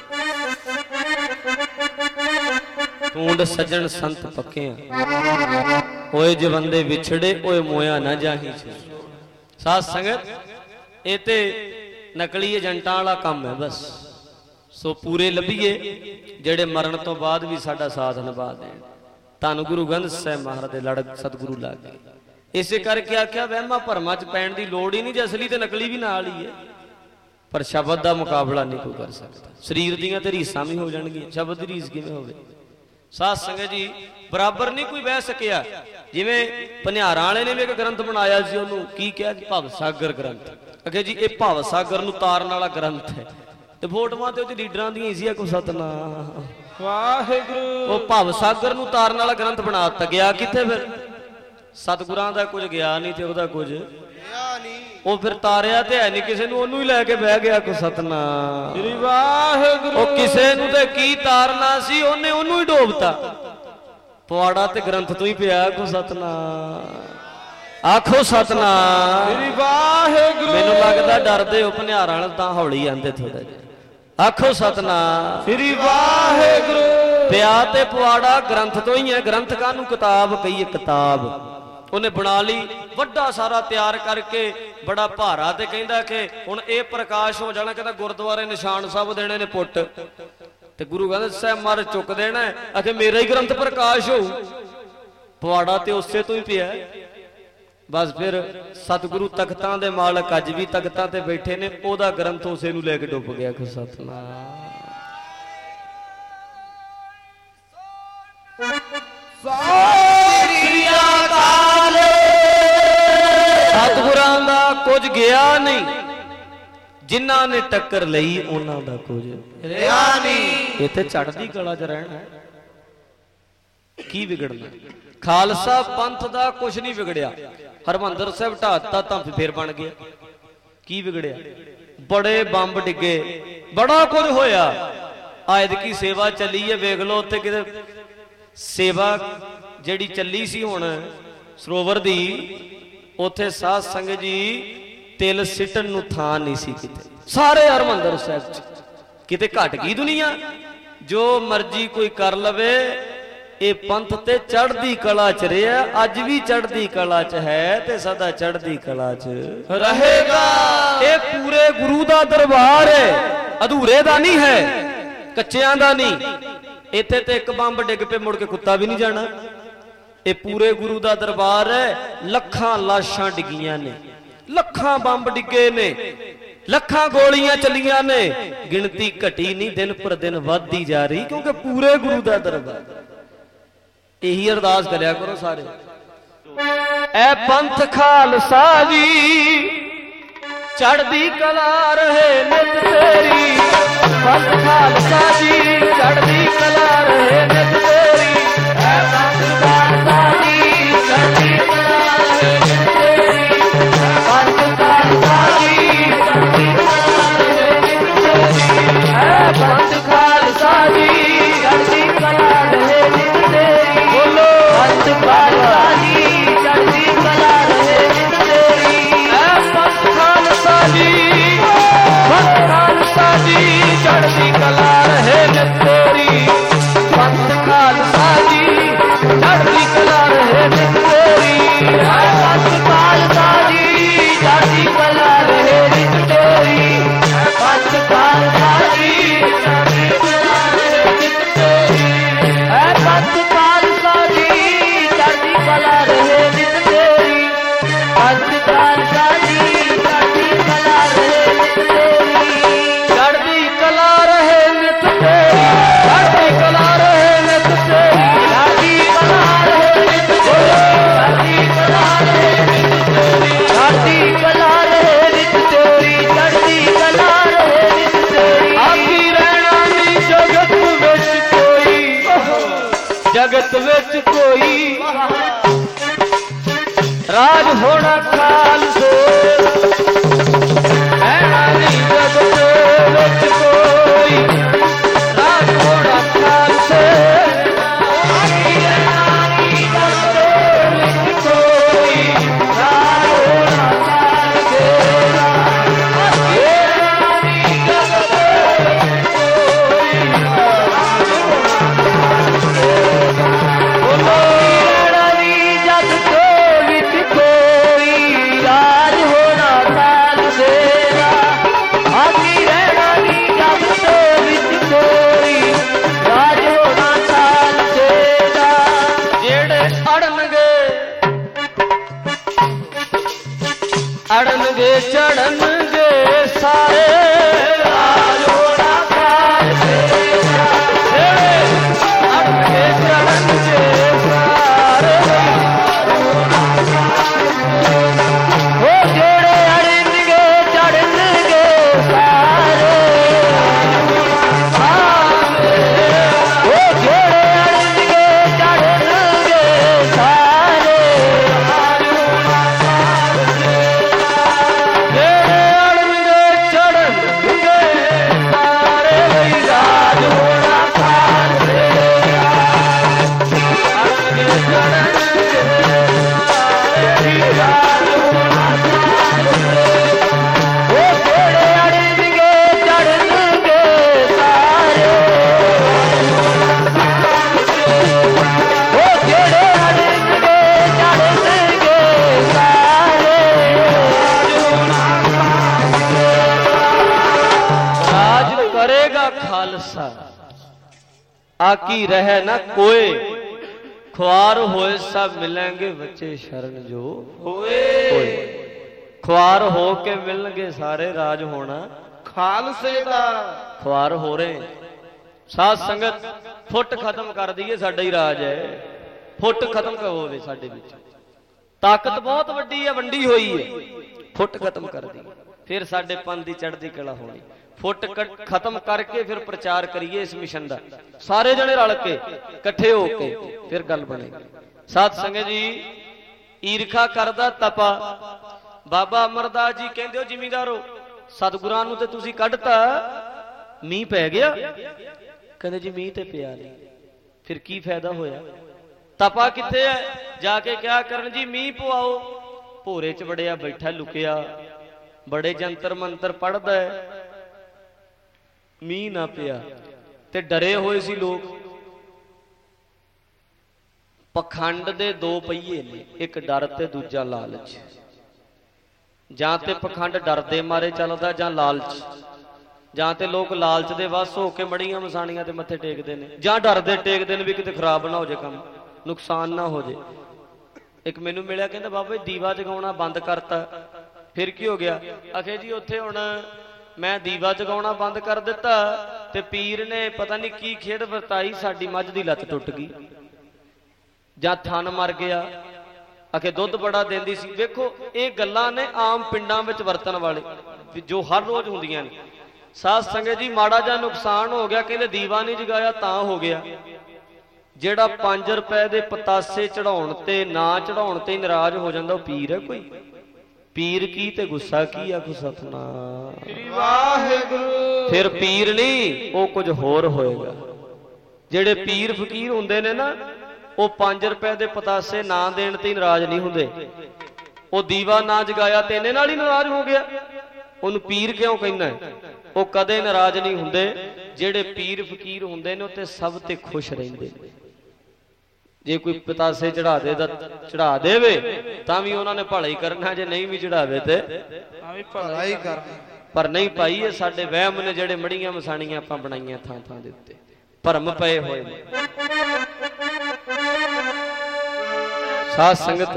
टूंड सजन संत पके, ओए जवंदे विछड़े ओए मोया ना जाही। साध संगत ये ते नकली एजेंटां वाला काम है बस। सो पूरे लभीए जेड़े मरण तो बाद भी साडा साथ निभा देण। धन गुरु ग्रंथ साहिब महाराज दे लड़ सतगुरु ला गए। इसे करके आख्या वहमां भरमां च पैण दी लोड़ ही नहीं, जे असली ते नकली भी नाल ही है। पर शब्द का मुकाबला नहीं कोई कर सकता। शरीर दियां ते रीसां भी हो जाणगियां, शब्द दी रीस किवें होवे। साध संगत जी बराबर नहीं कोई बह सकिया। जिवें भनिहारां वाले ने भी एक ग्रंथ बनाया सी, उहनूं की कहा भव सागर ग्रंथ। अगे जी ये भव सागर नूं तारन वाला ग्रंथ है, ते फोटोआं ते ओह लीडरां दियां ही सी। को सतनाम वाहिगुरू। वो भव सागर नूं तारन वाला ग्रंथ बना दिता, गया कित्थे फिर? सतगुरां दा कुछ गया नहीं ते ओहदा कुछ वो फिर तारिया ते है नहीं, किसी नूं ओनू ही लैके बह गया। को सतनाम श्री वाहिगुरू। किसी नूं ते की तारना सी, ओने ओनू ही डोबता। पवाड़ा ते ग्रंथ तो ही पिया। को सतनाम, आखो सतनाम श्री वाहिगुरू। मैनूं लगदा डरदे हो भनिहारां वाले, तां हौली आंदे थोड़ा जिहा। आखो सतनाम श्री वाहिगुरू। पिया ते पवाड़ा ग्रंथ तो ही है। ग्रंथ कानूं किताब कही, किताब उन्हें बना ली वड्डा सारा तैयार करके, बड़ा भारा। ते कहंदा कि हुण ये प्रकाश हो जाना, कहंदा गुरुद्वारे निशान साहब देने ने पुट, ते गुरु ग्रंथ साहिब महाराज चुक देना है। आखे मेरा ही ग्रंथ प्रकाश हो। पवाड़ा ते उससे तो ही पिया। बस फिर सतगुरु तख्तां दे मालक अज भी तख्तां ते बैठे ने, ओदा ग्रंथ उसे नूं लैके डुब गया। सतनाम सतगुरां दा कुछ गया नहीं, जिन्हां ने टक्कर लई उन्हां दा कुछ रहा नहीं। इत्थे चढ़दी कला च रहना, की बिगड़ना? खालसा पंथ दा कुछ नहीं बिगड़िया। हरमंदर साहब ढाता तां फिर बन गया, की बिगड़िया? बड़े बंब डिगे, बड़ा कुछ होया। आयद की सेवा चली है, वेख लो उत्थे किते सेवा जिहड़ी चली सी हुण सरोवर दी, उत्थे साध संगत जी तिल सिटन नूं थां नहीं सी किते, सारे हरमंदर साहब च। किते घट गई दुनिया, जो मर्जी कोई कर लवे। ये पंथ ते चढ़दी कला च रहा, अज भी चढ़दी कला च है ते सदा चढ़दी कला च रहेगा। ये पूरे गुरु दा दरबार है, अधूरे दा नहीं है, कच्चियां दा नहीं। इत्थे ते एक बंब डिग पे मुड़ के कुत्ता भी नहीं जाना। ये पूरे गुरु दा दरबार है। लखां लाशां डिगियां ने, लखां बंब डिगे ने, लखां गोलियां चलियां ने, गिनती घटी नहीं, दिन पर दिन वधदी जा रही, क्योंकि पूरे गुरु दा दरबार। यही अरदास करया करो सारे। ऐ पंथ खालसा जी चढ़दी कला रहे नित तेरी, पंथ खालसा जी चढ़दी कला रहे नित तेरी। ऐ पंथ खालसा जी चढ़दी कला रहे नित तेरी, पंथ खालसा जी चढ़दी कला रहे नित तेरी। ऐ पंथ खालसा जी चढ़दी कला रहे नित तेरी, बोलो पंथ खालसा जी चढ़दी कला रहे नित तेरी। ऐ पंथ खालसा जी, पंथ खालसा जी चढ़दी कला रहे नित तेरी, पंथ खालसा जी चढ़दी कला रहे नित तेरी। ऐ पंथ खालसा जी चढ़दी कला रहे नित तेरी, पंथ खालसा जी चढ़दी कला रहे नित तेरी। ऐ पंथ खालसा जी चढ़दी कला रहे नित तेरी, पंथ खालसा जी चढ़दी कला रहे नित तेरी। चढ़दी कला रहे नित तेरी, चढ़दी कला रहे नित तेरी, चढ़दी कला रहे नित तेरी, चढ़दी कला रहे नित तेरी, चढ़दी कला रहे नित तेरी, चढ़दी कला रहे नित तेरी। आखी रहना नहीं जगत विच कोई, जगत विच कोई राज होना खालसे। रहना नहीं जगत विच कोई राज होना खालसे। आखी रहना नहीं जगत विच कोई राज होना खालसे। आखी रहना नहीं जगत विच कोई राज होना खालसे। बोलो रहना नहीं जगत विच कोई राज होना खालसे। आखी रहना नहीं जगत विच कोई राज होना खालसे। जेड़े अड़नगे अड़नगे चढ़नगे सारे राज होना खालसे। जेड़े अड़नगे चढ़नगे सारे ओ जेड़े अड़नगे चढ़नगे सारे, ओ जेड़े अड़नगे चढ़नगे सारे, जेड़े अड़नगे चढ़नगे सारे राज होना खालसे। अड़नगे चढ़नगे सारे राज होना खालसे। ओ जेड़े अड़नगे चढ़नगे सारे, ओ जेड़े अड़नगे चढ़नगे सारे राज करेगा खालसा। आकी रहे ना कोई, खुआर होए सब मिलेंगे बच्चे शरण जो होए। खुआर हो के मिलणगे सारे राज होना खालसे दा। खुआर हो रहे साध संगत फुट खत्म कर दीए साडा ही राज है। फुट खत्म होवे साडे विच ताकत बहुत वड्डी है वंडी हुई है। फुट खत्म कर दी फिर साडे पंथ दी चढ़दी कला होनी। फुट खत्म करके फिर प्रचार करिए इस मिशन दा सारे जने रल के इकट्ठे होके फिर गल बनेगी। साध संगत जी ईरखा करदा तपा बाबा अमरदास जी कहंदे हो जिमीदारो सतगुरां नूं ते तुसीं कढता मींह पै गया। कहंदे जी मींह ते पिया नहीं फिर की फायदा होया। तपा किथे है जाके क्या करन जी मींह पवाओ। भोरे च बड़िया बैठा लुकिया बड़े जंतर मंतर पढ़दा है मींह ना पिया ते डरे होए सी लोग। पखंड दे दो पहिए ने एक डर ते दूजा लालच। जां ते पखंड डर दे मारे चलदा जां लालच। जां ते लोग लालच दे वस हो के मड़ियां मसाणियां ते मत्थे टेकदे ने जां डर दे टेकदे ने भी किते खराब ना हो जाए काम नुकसान ना हो जाए। एक मैनू मिलिया कहंदा बाबा दीवा जगाउणा बंद करता फिर की हो गया। आखे जी उत्थे हुण मैं दीवा जगाउणा बंद कर दिता ते पीर ने पता नहीं की खेड़ वरताई साडी मझ दी लत टुट गई जां थन मर गया। आखे दुध बड़ा देंदी सी। देखो ये गल्लां ने आम पिंडां विच वरतन वाले जो हर रोज हुंदियां ने। साध संगत जी माड़ा जा नुकसान हो गया कहंदे दीवा नहीं जगाया तां हो गया। जेड़ा 5 रुपए दे पतासे चढ़ाउण ते ना चढ़ाउण ते नाराज हो जांदा ओ पीर है कोई। पीर की ते गुस्सा की आखो सतनाम वाहिगुरू। फिर पीर नहीं वो कुछ होर होएगा। जेड़े पीर फकीर हुंदे ने ना वो 5 रुपए दे पतासे ना देण ते नाराज नहीं हुंदे। वो दीवा ना जगाया ते इन्ने नाल ही नाराज हो गया। उन्हें पीर क्यों कहना है। वो कदे नाराज नहीं हुंदे। जेड़े पीर फकीर हुंदे ने ते सब ते खुश रहिंदे ने। जे कोई पतासे चढ़ा दे चढ़ा देवे तां भी उन्होंने भला ही करना जे नहीं भी चढ़ावे ते भला ही करना। पर नहीं पाई ये साडे वहम ने जेड़े मड़ियां मसाणियां आपां बनाईयां थां थां दे उत्ते भरम पए होए ने। साध संगत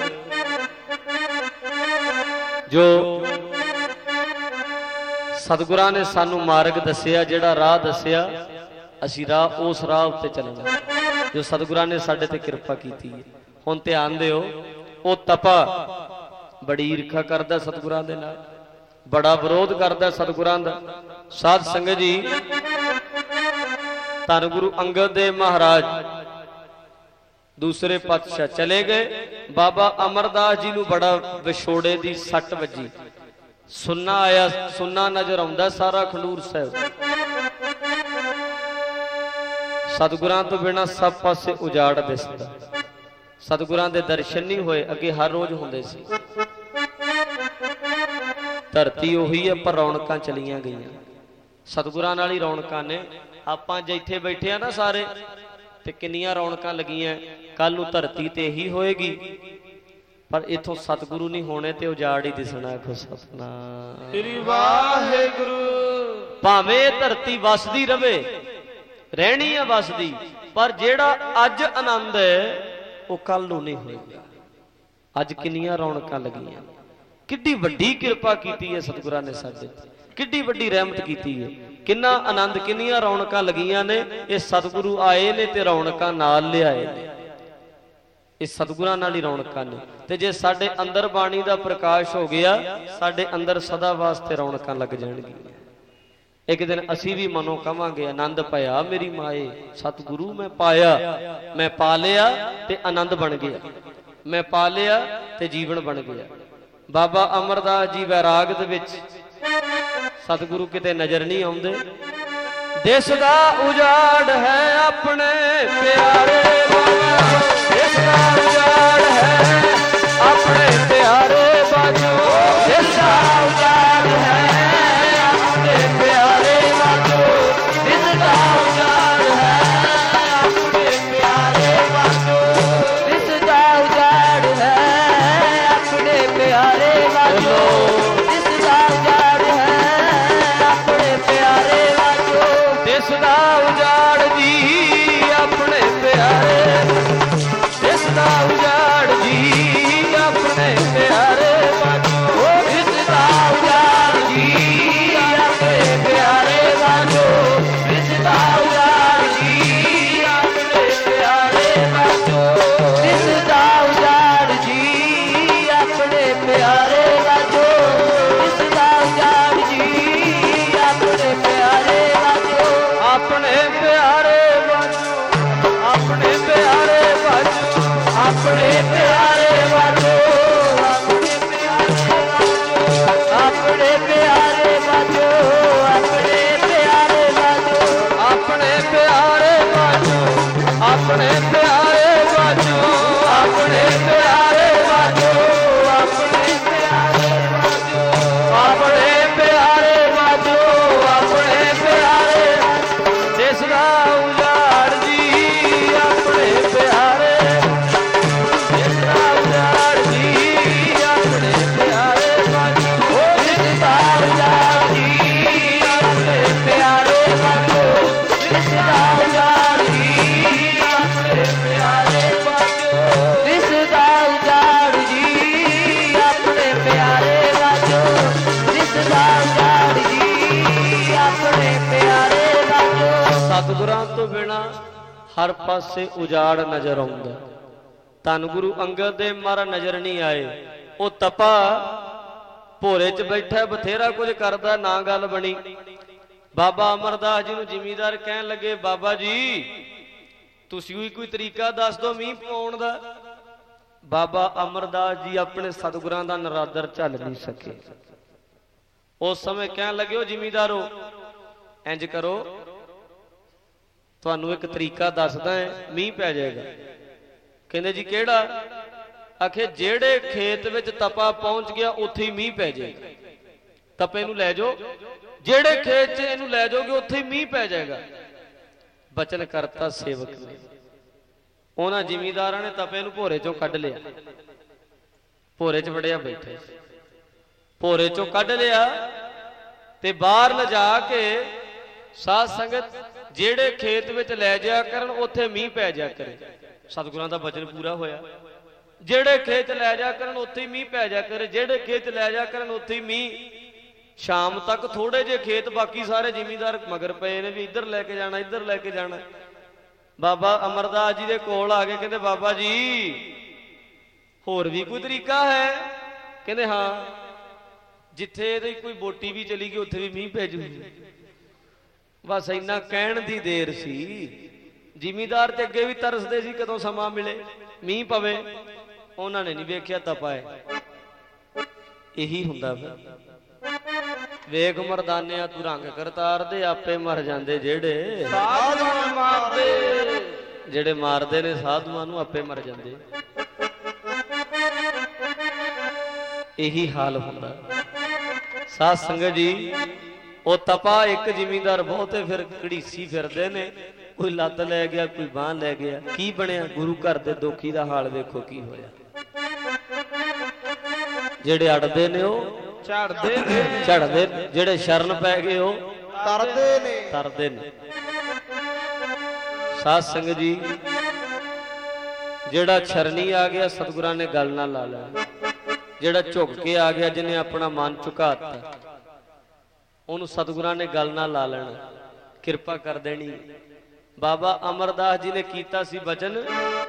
जो सतगुरां ने सानू मार्ग दसिया जेड़ा राह दसिया असीं राह उस राह उत्ते चलना जो सतगुरां ने साडे ते कृपा कीती है। हुण ध्यान दिओ ओ तपा बड़ी ईर्खा करदा सतगुरां दे नाल बड़ा विरोध करदा सतगुरां दा। साध संगत जी धन गुरु अंगद देव महाराज दूसरे पातशाह चले गए। बाबा अमरदास जी नूं बड़ा विछोड़े दी सट वजी। सुन्ना आया सुन्ना नजर आउंदा सारा खंडूर साहिब। सतगुरां तो बिना सब पासे उजाड़ दिसदा। सतगुरां दे दर्शन नहीं होए अगे हर रोज हुंदे सी। धरती उही है पर रौनकां चलियां गईयां। सतगुरां नाल ही रौनकां ने। आपां जिथे बैठे आ ना सारे ते किन्नियां रौनकां लगियां। कल नूं धरती ते ही होएगी पर इथों सतगुरु नहीं होने ते उजाड़ ही दिसना। आखो सतनाम श्री वाहिगुरू। भावें धरती वसदी रवे रहनी है वसदी पर जेड़ा अज आनंद है वो कल नूं नहीं होएगा। अज किन्नियां रौनकां लगियां। किड्डी वड्डी कृपा कीती है सतगुरां ने साडे ते। किड्डी वड्डी रहमत कीती है। किन्ना आनंद किन्नियां रौनकां लगियां ने। ये सतगुरु आए ने ते रौनकां नाल लिआए ने। ये सतगुरां नाल ही रौनकां ने। ते जे साडे अंदर बाणी दा प्रकाश हो गया साडे अंदर सदा वास्ते रौनकां लग जाणगियां। एक दिन असी भी मनो कहांगे आनंद पाया मेरी माए। सतगुरु मैं पाया मैं पा लिया ते आनंद बन गया। मैं पा लिया ते जीवन बन गया। बाबा अमरदास जी वैराग दे विच सतगुरु किते नजर नहीं आउंदे। देश दा उजाड़ है अपने प्यारे देश दा उजाड़ है अपने प्यारे बाजू। देश दा उजाड़ है अपने प्यारे बाजू। देश दा उजाड़ है अपने प्यारे बाजू। देश दा उजाड़ है अपने प्यारे बाजू। देश दा उजाड़ है अपने प्यारे बाजू। देश दा उजाड़ जी अपने प्यारे ਸਤਿਗੁਰਾਂ ਤੋਂ ਬਿਨਾ ਹਰ ਪਾਸੇ ਉਜਾੜ ਨਜ਼ਰ ਆਉਂਦਾ। ਧੰਨ ਗੁਰੂ ਅੰਗਦ ਦੇਵ ਮਹਾਰਾਜ ਨਜ਼ਰ ਨਹੀਂ ਆਏ। ਉਹ ਤਪਾ ਭੋਰੇ 'ਚ ਬੈਠਾ, ਬਥੇਰਾ ਕੁਝ ਕਰਦਾ, ਨਾ ਗੱਲ ਬਣੀ। ਬਾਬਾ ਅਮਰਦਾਸ ਜੀ ਨੂੰ ਜ਼ਿਮੀਂਦਾਰ ਕਹਿਣ ਲੱਗੇ, ਬਾਬਾ ਜੀ ਤੁਸੀਂ ਵੀ ਕੋਈ ਤਰੀਕਾ ਦੱਸ ਦਿਓ ਮੀਂਹ ਪਾਉਣ ਦਾ। ਬਾਬਾ ਅਮਰਦਾਸ ਜੀ ਆਪਣੇ ਸਤਿਗੁਰਾਂ ਦਾ ਨਰਾਦਰ ਝੱਲ ਨਹੀਂ ਸਕੇ। ਉਸ ਸਮੇਂ ਕਹਿਣ ਲੱਗੇ, ਉਹ ਜ਼ਿਮੀਂਦਾਰੋ ਇੰਜ ਕਰੋ, ਤੁਹਾਨੂੰ ਇੱਕ ਤਰੀਕਾ ਦੱਸਦਾ ਹੈ, ਮੀਂਹ ਪੈ ਜਾਏਗਾ। ਕਹਿੰਦੇ ਜੀ ਕਿਹੜਾ? ਆਖੇ ਜਿਹੜੇ ਖੇਤ ਵਿੱਚ ਤਪਾ ਪਹੁੰਚ ਗਿਆ ਉੱਥੇ ਹੀ ਮੀਂਹ ਪੈ ਜਾਏਗਾ। ਤਪੇ ਨੂੰ ਲੈ ਜਾਓ, ਜਿਹੜੇ ਖੇਤ 'ਚ ਇਹਨੂੰ ਲੈ ਜਾਓਗੇ ਉੱਥੇ ਹੀ ਮੀਂਹ ਪੈ ਜਾਏਗਾ। ਬਚਨ ਕਰਤਾ ਸੇਵਕ ਨੇ। ਉਹਨਾਂ ਜ਼ਿਮੀਂਦਾਰਾਂ ਨੇ ਤਪੇ ਨੂੰ ਭੋਰੇ ਚੋਂ ਕੱਢ ਲਿਆ, ਭੋਰੇ 'ਚ ਵੜਿਆ ਬੈਠੇ, ਭੋਰੇ ਚੋਂ ਕੱਢ ਲਿਆ ਤੇ ਬਾਹਰ ਲਿਜਾ ਕੇ ਸਾਧ ਸੰਗਤ ਜਿਹੜੇ ਖੇਤ ਵਿੱਚ ਲੈ ਜਾਇਆ ਕਰਨ ਉੱਥੇ ਮੀਂਹ ਪੈ ਜਾਇਆ ਕਰੇ। ਸਤਿਗੁਰਾਂ ਦਾ ਬਚਨ ਪੂਰਾ ਹੋਇਆ। ਜਿਹੜੇ ਖੇਤ ਲੈ ਜਾ ਕਰਨ ਉੱਥੇ ਹੀ ਮੀਂਹ ਪੈ ਜਾ ਕਰੇ, ਜਿਹੜੇ ਖੇਤ ਲੈ ਜਾ ਕਰਨ ਉੱਥੇ ਹੀ ਮੀਂਹ। ਸ਼ਾਮ ਤੱਕ ਥੋੜੇ ਜਿਹੇ ਖੇਤ, ਬਾਕੀ ਸਾਰੇ ਜ਼ਿਮੀਂਦਾਰ ਮਗਰ ਪਏ ਨੇ ਵੀ ਇੱਧਰ ਲੈ ਕੇ ਜਾਣਾ, ਇੱਧਰ ਲੈ ਕੇ ਜਾਣਾ। ਬਾਬਾ ਅਮਰਦਾਸ ਜੀ ਦੇ ਕੋਲ ਆ ਕੇ ਕਹਿੰਦੇ, ਬਾਬਾ ਜੀ ਹੋਰ ਵੀ ਕੋਈ ਤਰੀਕਾ ਹੈ? ਕਹਿੰਦੇ ਹਾਂ, ਜਿੱਥੇ ਇਹਦੀ ਕੋਈ ਬੋਟੀ ਵੀ ਚਲੀ ਗਈ ਉੱਥੇ ਵੀ ਮੀਂਹ ਪੈ ਜੂਗੀ। ਬਸ ਇੰਨਾ ਕਹਿਣ ਦੀ ਦੇਰ ਸੀ। ਜ਼ਿਮੀਂਦਾਰ ਤੇ ਅੱਗੇ ਵੀ ਤਰਸਦੇ ਸੀ ਕਦੋਂ ਸਮਾਂ ਮਿਲੇ ਮੀਂਹ ਪਵੇ। ਉਹਨਾਂ ਨੇ ਨਹੀਂ ਵੇਖਿਆ ਤਪਾ ਹੈ। ਇਹੀ ਹੁੰਦਾ ਫਿਰ। ਵੇਖ ਮਰਦਾਨਿਆ ਤੂੰ ਰੰਗ ਕਰਤਾਰ ਦੇ, ਆਪੇ ਮਰ ਜਾਂਦੇ ਜਿਹੜੇ ਸਾਧੂਆਂ ਮਾਰਦੇ। ਜਿਹੜੇ ਮਾਰਦੇ ਨੇ ਸਾਧੂਆਂ ਨੂੰ ਆਪੇ ਮਰ ਜਾਂਦੇ। ਇਹੀ ਹਾਲ ਹੁੰਦਾ। ਸਾਧ ਸੰਗਤ ਜੀ, ਉਹ ਤਪਾ ਇੱਕ ਜ਼ਿਮੀਂਦਾਰ ਬਹੁਤੇ ਫਿਰ ਘੜੀਸੀ ਫਿਰਦੇ ਨੇ। ਕੋਈ ਲੱਤ ਲੈ ਗਿਆ, ਕੋਈ ਬਾਂਹ ਲੈ ਗਿਆ। ਕੀ ਬਣਿਆ? ਗੁਰੂ ਘਰ ਦੇ ਦੋਖੀ ਦਾ ਹਾਲ ਵੇਖੋ ਕੀ ਹੋਇਆ। ਜਿਹੜੇ ਅੜਦੇ ਨੇ ਉਹ ਝੜਦੇ ਨੇ, ਜਿਹੜੇ ਸ਼ਰਨ ਪੈ ਗਏ ਉਹ ਤਰਦੇ ਨੇ। ਸਾਧ ਸੰਗਤ ਜੀ, ਜਿਹੜਾ ਸ਼ਰਨੀ ਆ ਗਿਆ ਸਤਿਗੁਰਾਂ ਨੇ ਗੱਲ ਨਾਲ ਲਾ ਲਿਆ। ਜਿਹੜਾ ਝੁਕ ਕੇ ਆ ਗਿਆ, ਜਿਹਨੇ ਆਪਣਾ ਮਨ ਝੁਕਾਤਾ, ਉਹਨੂੰ ਸਤਿਗੁਰਾਂ ਨੇ ਗੱਲ ਨਾਲ ਲਾ ਲੈਣਾ, ਕਿਰਪਾ ਕਰ ਦੇਣੀ। ਬਾਬਾ ਅਮਰਦਾਸ ਜੀ ਨੇ ਕੀਤਾ ਸੀ ਬਚਨ।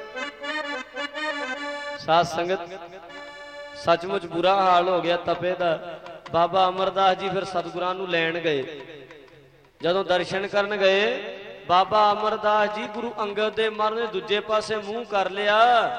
ਸਾਧ ਸੰਗਤ, ਸੱਚਮੁੱਚ ਬੁਰਾ ਹਾਲ ਹੋ ਗਿਆ ਤਪੇ ਦਾ। ਬਾਬਾ ਅਮਰਦਾਸ ਜੀ ਫਿਰ ਸਤਿਗੁਰਾਂ ਨੂੰ ਲੈਣ ਗਏ। ਜਦੋਂ ਦਰਸ਼ਨ ਕਰਨ ਗਏ, ਬਾਬਾ ਅਮਰਦਾਸ ਜੀ ਗੁਰੂ ਅੰਗਦ ਦੇਵ ਮਹਾਰਾਜ ਨੇ ਦੂਜੇ ਪਾਸੇ ਮੂੰਹ ਕਰ ਲਿਆ।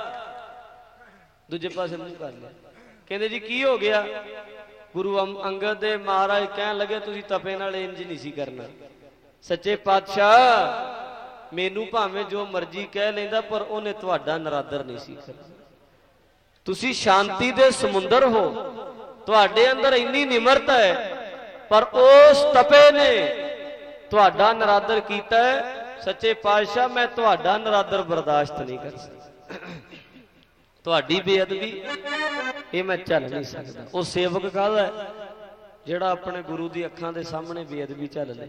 ਦੂਜੇ ਪਾਸੇ ਮੂੰਹ ਕਰ ਲਿਆ। ਕਹਿੰਦੇ ਜੀ ਕੀ ਹੋ ਗਿਆ? ਗੁਰੂ ਅੰਗਦ ਦੇਵ ਮਹਾਰਾਜ ਕਹਿਣ ਲੱਗੇ, ਤੁਸੀਂ ਤਪੇ ਨਾਲ ਇੰਜ ਨਹੀਂ ਸੀ ਕਰਨਾ। ਸੱਚੇ ਪਾਤਸ਼ਾਹ, ਮੈਨੂੰ ਭਾਵੇਂ ਜੋ ਮਰਜ਼ੀ ਕਹਿ ਲੈਂਦਾ, ਪਰ ਉਹਨੇ ਤੁਹਾਡਾ ਨਰਾਦਰ ਨਹੀਂ ਸੀ ਕਰਨਾ। ਤੁਸੀਂ ਸ਼ਾਂਤੀ ਦੇ ਸਮੁੰਦਰ ਹੋ, ਤੁਹਾਡੇ ਅੰਦਰ ਇੰਨੀ ਨਿਮਰਤਾ ਹੈ, ਪਰ ਉਸ ਤਪੇ ਨੇ ਤੁਹਾਡਾ ਨਰਾਦਰ ਕੀਤਾ ਹੈ। ਸੱਚੇ ਪਾਤਸ਼ਾਹ, ਮੈਂ ਤੁਹਾਡਾ ਨਰਾਦਰ ਬਰਦਾਸ਼ਤ ਨਹੀਂ ਕਰ ਸਕਦਾ। ਤੁਹਾਡੀ ਬੇਅਦਬੀ ਇਹ ਮੈਂ ਝੱਲ ਨਹੀਂ ਸਕਦਾ। ਉਹ ਸੇਵਕ ਕਾਹਦਾ ਹੈ? ਜਿਹੜਾ ਆਪਣੇ ਗੁਰੂ ਦੀ ਅੱਖਾਂ ਦੇ ਸਾਹਮਣੇ ਬੇਅਦਬੀ ਝੱਲ ਲੇ।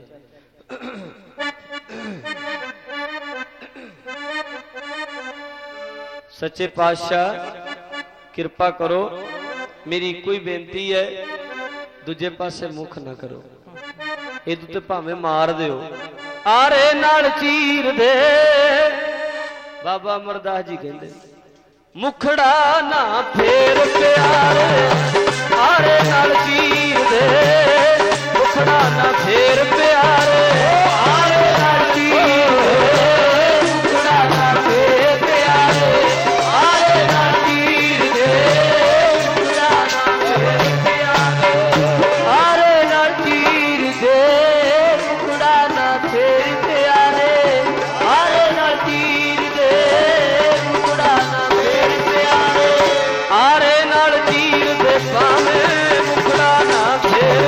ਸੱਚੇ ਪਾਤਸ਼ਾਹ ਕਿਰਪਾ ਕਰੋ, ਮੇਰੀ ਇੱਕੋ ਹੀ ਬੇਨਤੀ ਹੈ, ਦੂਜੇ ਪਾਸੇ ਮੁਖ ਨਾ ਕਰੋ। ਇਹਦੇ ਤੇ ਭਾਵੇਂ ਮਾਰ ਦਿਓ, ਆਰੇ ਨਾਲ ਚੀਰ ਦੇ। ਬਾਬਾ ਅਮਰਦਾਸ ਜੀ ਕਹਿੰਦੇ, ਮੁਖੜਾ ਨਾ ਫੇਰ ਪਿਆਰੇ, ਆਰੇ ਨਾਲ ਚੀਰ ਦੇ। ਮੁਖੜਾ ਨਾ ਫੇਰ ਪਿਆਰੇ, ਆਰੇ ਨਾਲ ਚੀਰ ਦੇ। ਮੁਖੜਾ ਨਾ ਫੇਰ ਪਿਆਰੇ, ਆਰੇ ਨਾਲ ਚੀਰ ਦੇ। ਮੁਖੜਾ ਨਾ ਫੇਰ ਪਿਆਰੇ, ਆਰੇ ਨਾਲ ਚੀਰ ਦੇ। ਮੁਖੜਾ ਨਾ ਫੇਰ ਪਿਆਰੇ, ਆਰੇ ਨਾਲ ਚੀਰ ਦੇ। ਮੁਖੜਾ ਨਾ ਆਰੇ ਨਾਲ ਚੀਰ ਦੇ, ਭਾਵੇਂ ਮੁਖੜਾ ਨਾ ਫੇਰ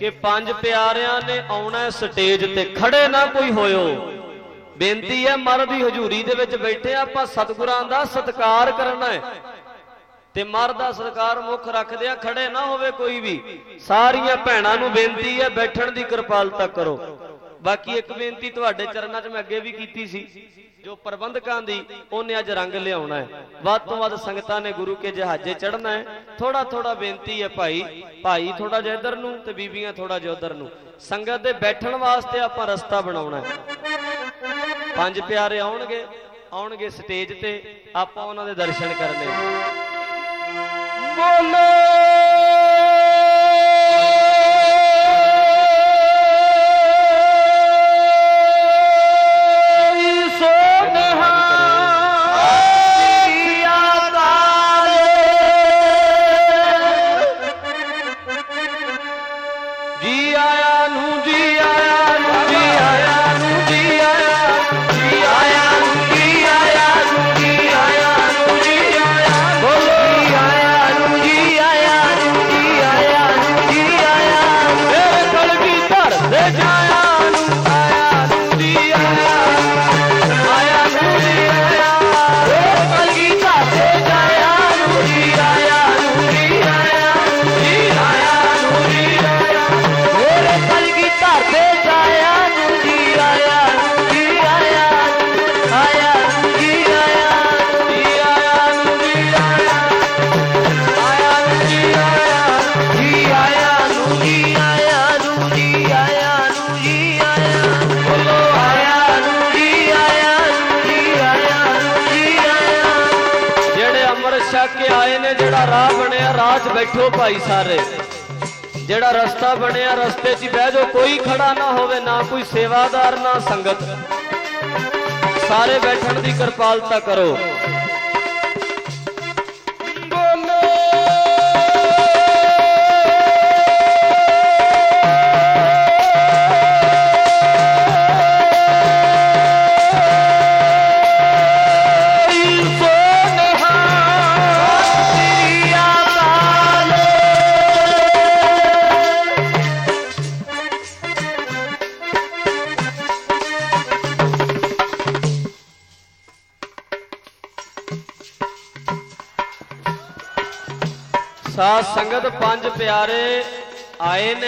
कि पंज प्यारियां ने आउणा स्टेज ते, खड़े ना कोई होयो। बेनती है महाराज दी हजूरी दे विच बैठे आपां सतगुरां दा सत्कार करना है ते महाराज दा सत्कार मुख रखदे आ, खड़े ना होवे कोई भी। सारियां भैणां नूं बेनती है बैठण दी किरपालता करो। बाकी एक बेनती तुहाडे चरनां 'च मैं अगे भी कीती सी, जो प्रबंधकां दी उन्हें अज रंग लियाउणा है। वध तो वध संगतां ने गुरु के जहाजे चढ़ना है। थोड़ा थोड़ा बेनती है भाई भाई थोड़ा जिहा इधर नूं ते बीबियां थोड़ा जिहा उधर नूं। संगत दे बैठण वास्ते आपां रस्ता बनाउणा है। पंज प्यारे आउणगे स्टेज ते, आपां उन्हां दे दर्शन करने। बोलो बैठो भाई सारे, जेड़ा रस्ता बनया रस्ते च बह जाओ, कोई खड़ा ना होवे, ना कोई सेवादार ना संगत, सारे बैठण दी किरपालता करो। साध संगत पंज प्यारे आए ने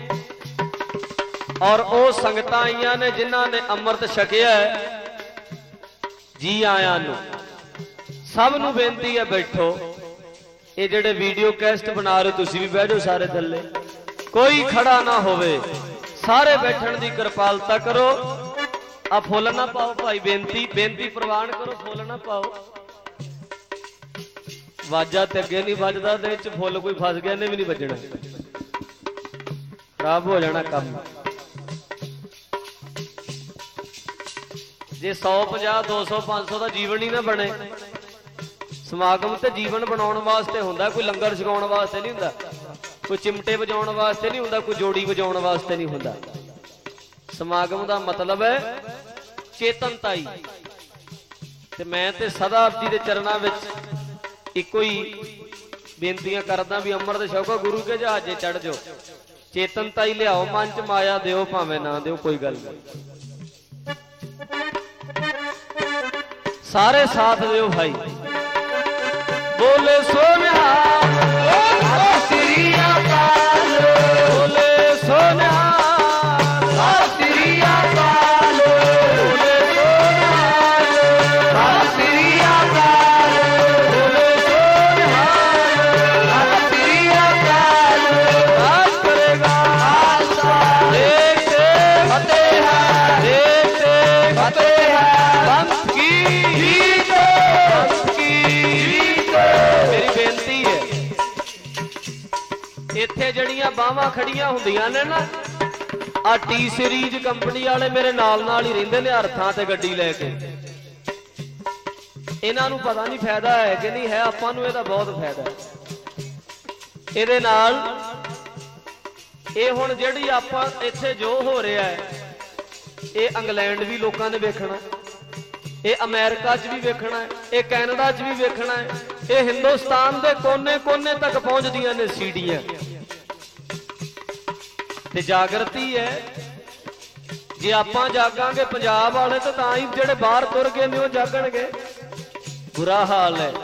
और वो संगतां आईयां ने जिन्हां ने अमृत छकिया है। जी आयां नूं सब नूं बेनती है बैठो। ये जेड़े वीडियो कैस्ट बना रहे तुसीं भी बैठ जाओ सारे थल्ले, कोई खड़ा ना होवे, सारे बैठण दी किरपालता करो। आ फुल ना पाओ भाई, बेनती प्रवान करो, फुल ना पाओ। वाजा ते अगे नहीं वजदा ते फुल कोई फस गया ने भी नहीं बजना, खराब हो जाना काम। जे 150 200 500 का जीवन ही ना बने, समागम ते जीवन बनाने वास्ते हुंदा, कोई लंगर छकाउण वास्ते नहीं हुंदा, कोई चिमटे बजाउण वास्ते नहीं हुंदा, कोई जोड़ी बजाउण वास्ते नहीं हुंदा। समागम का मतलब है चेतनताई। ते मैं ते सदा आप जी दे चरनां विच इको ही बेनतियां करदा भी अमृत छको, गुरु के जहाजे चढ़ जाओ, चेतनताई लियाओ मन च, माया दिओ भावें ना दिओ, कोई गल नहीं, सारे साथ दिओ भाई। बोले सोनिया बोले सोनिया इत्थे जड़ियां बावां खड़ियां हुंदियां ने ना, आ टी सीरीज कंपनी वाले मेरे नाल ही रहिंदे ने हरथां ते गड्डी लैके। इन्हां नूं पता नहीं फायदा है कि नहीं है, आपां नूं इहदा बहुत फायदा है। इहदे नाल ਇਹ ਹੁਣ ਜਿਹੜੀ ਆਪਾਂ ਇੱਥੇ ਜੋ ਹੋ ਰਿਹਾ ਹੈ, ਇਹ ਇੰਗਲੈਂਡ ਵੀ ਲੋਕਾਂ ਨੇ ਵੇਖਣਾ, ਇਹ ਅਮਰੀਕਾ 'ਚ ਵੀ ਵੇਖਣਾ ਹੈ, ਇਹ ਕੈਨੇਡਾ 'ਚ ਵੀ ਵੇਖਣਾ ਹੈ, ਇਹ ਹਿੰਦੁਸਤਾਨ ਦੇ ਕੋਨੇ-ਕੋਨੇ ਤੱਕ ਪਹੁੰਚਦੀਆਂ ਨੇ ਸੀਡੀਆਂ। ਤੇ ਜਾਗਰਤੀ ਹੈ। ਜੇ ਆਪਾਂ ਜਾਗਾਂਗੇ ਪੰਜਾਬ ਵਾਲੇ ਤਾਂ ਹੀ ਜਿਹੜੇ ਬਾਹਰ ਤੁਰ ਗਏ ਨੇ ਉਹ ਜਾਗਣਗੇ। ਬੁਰਾ ਹਾਲ ਹੈ।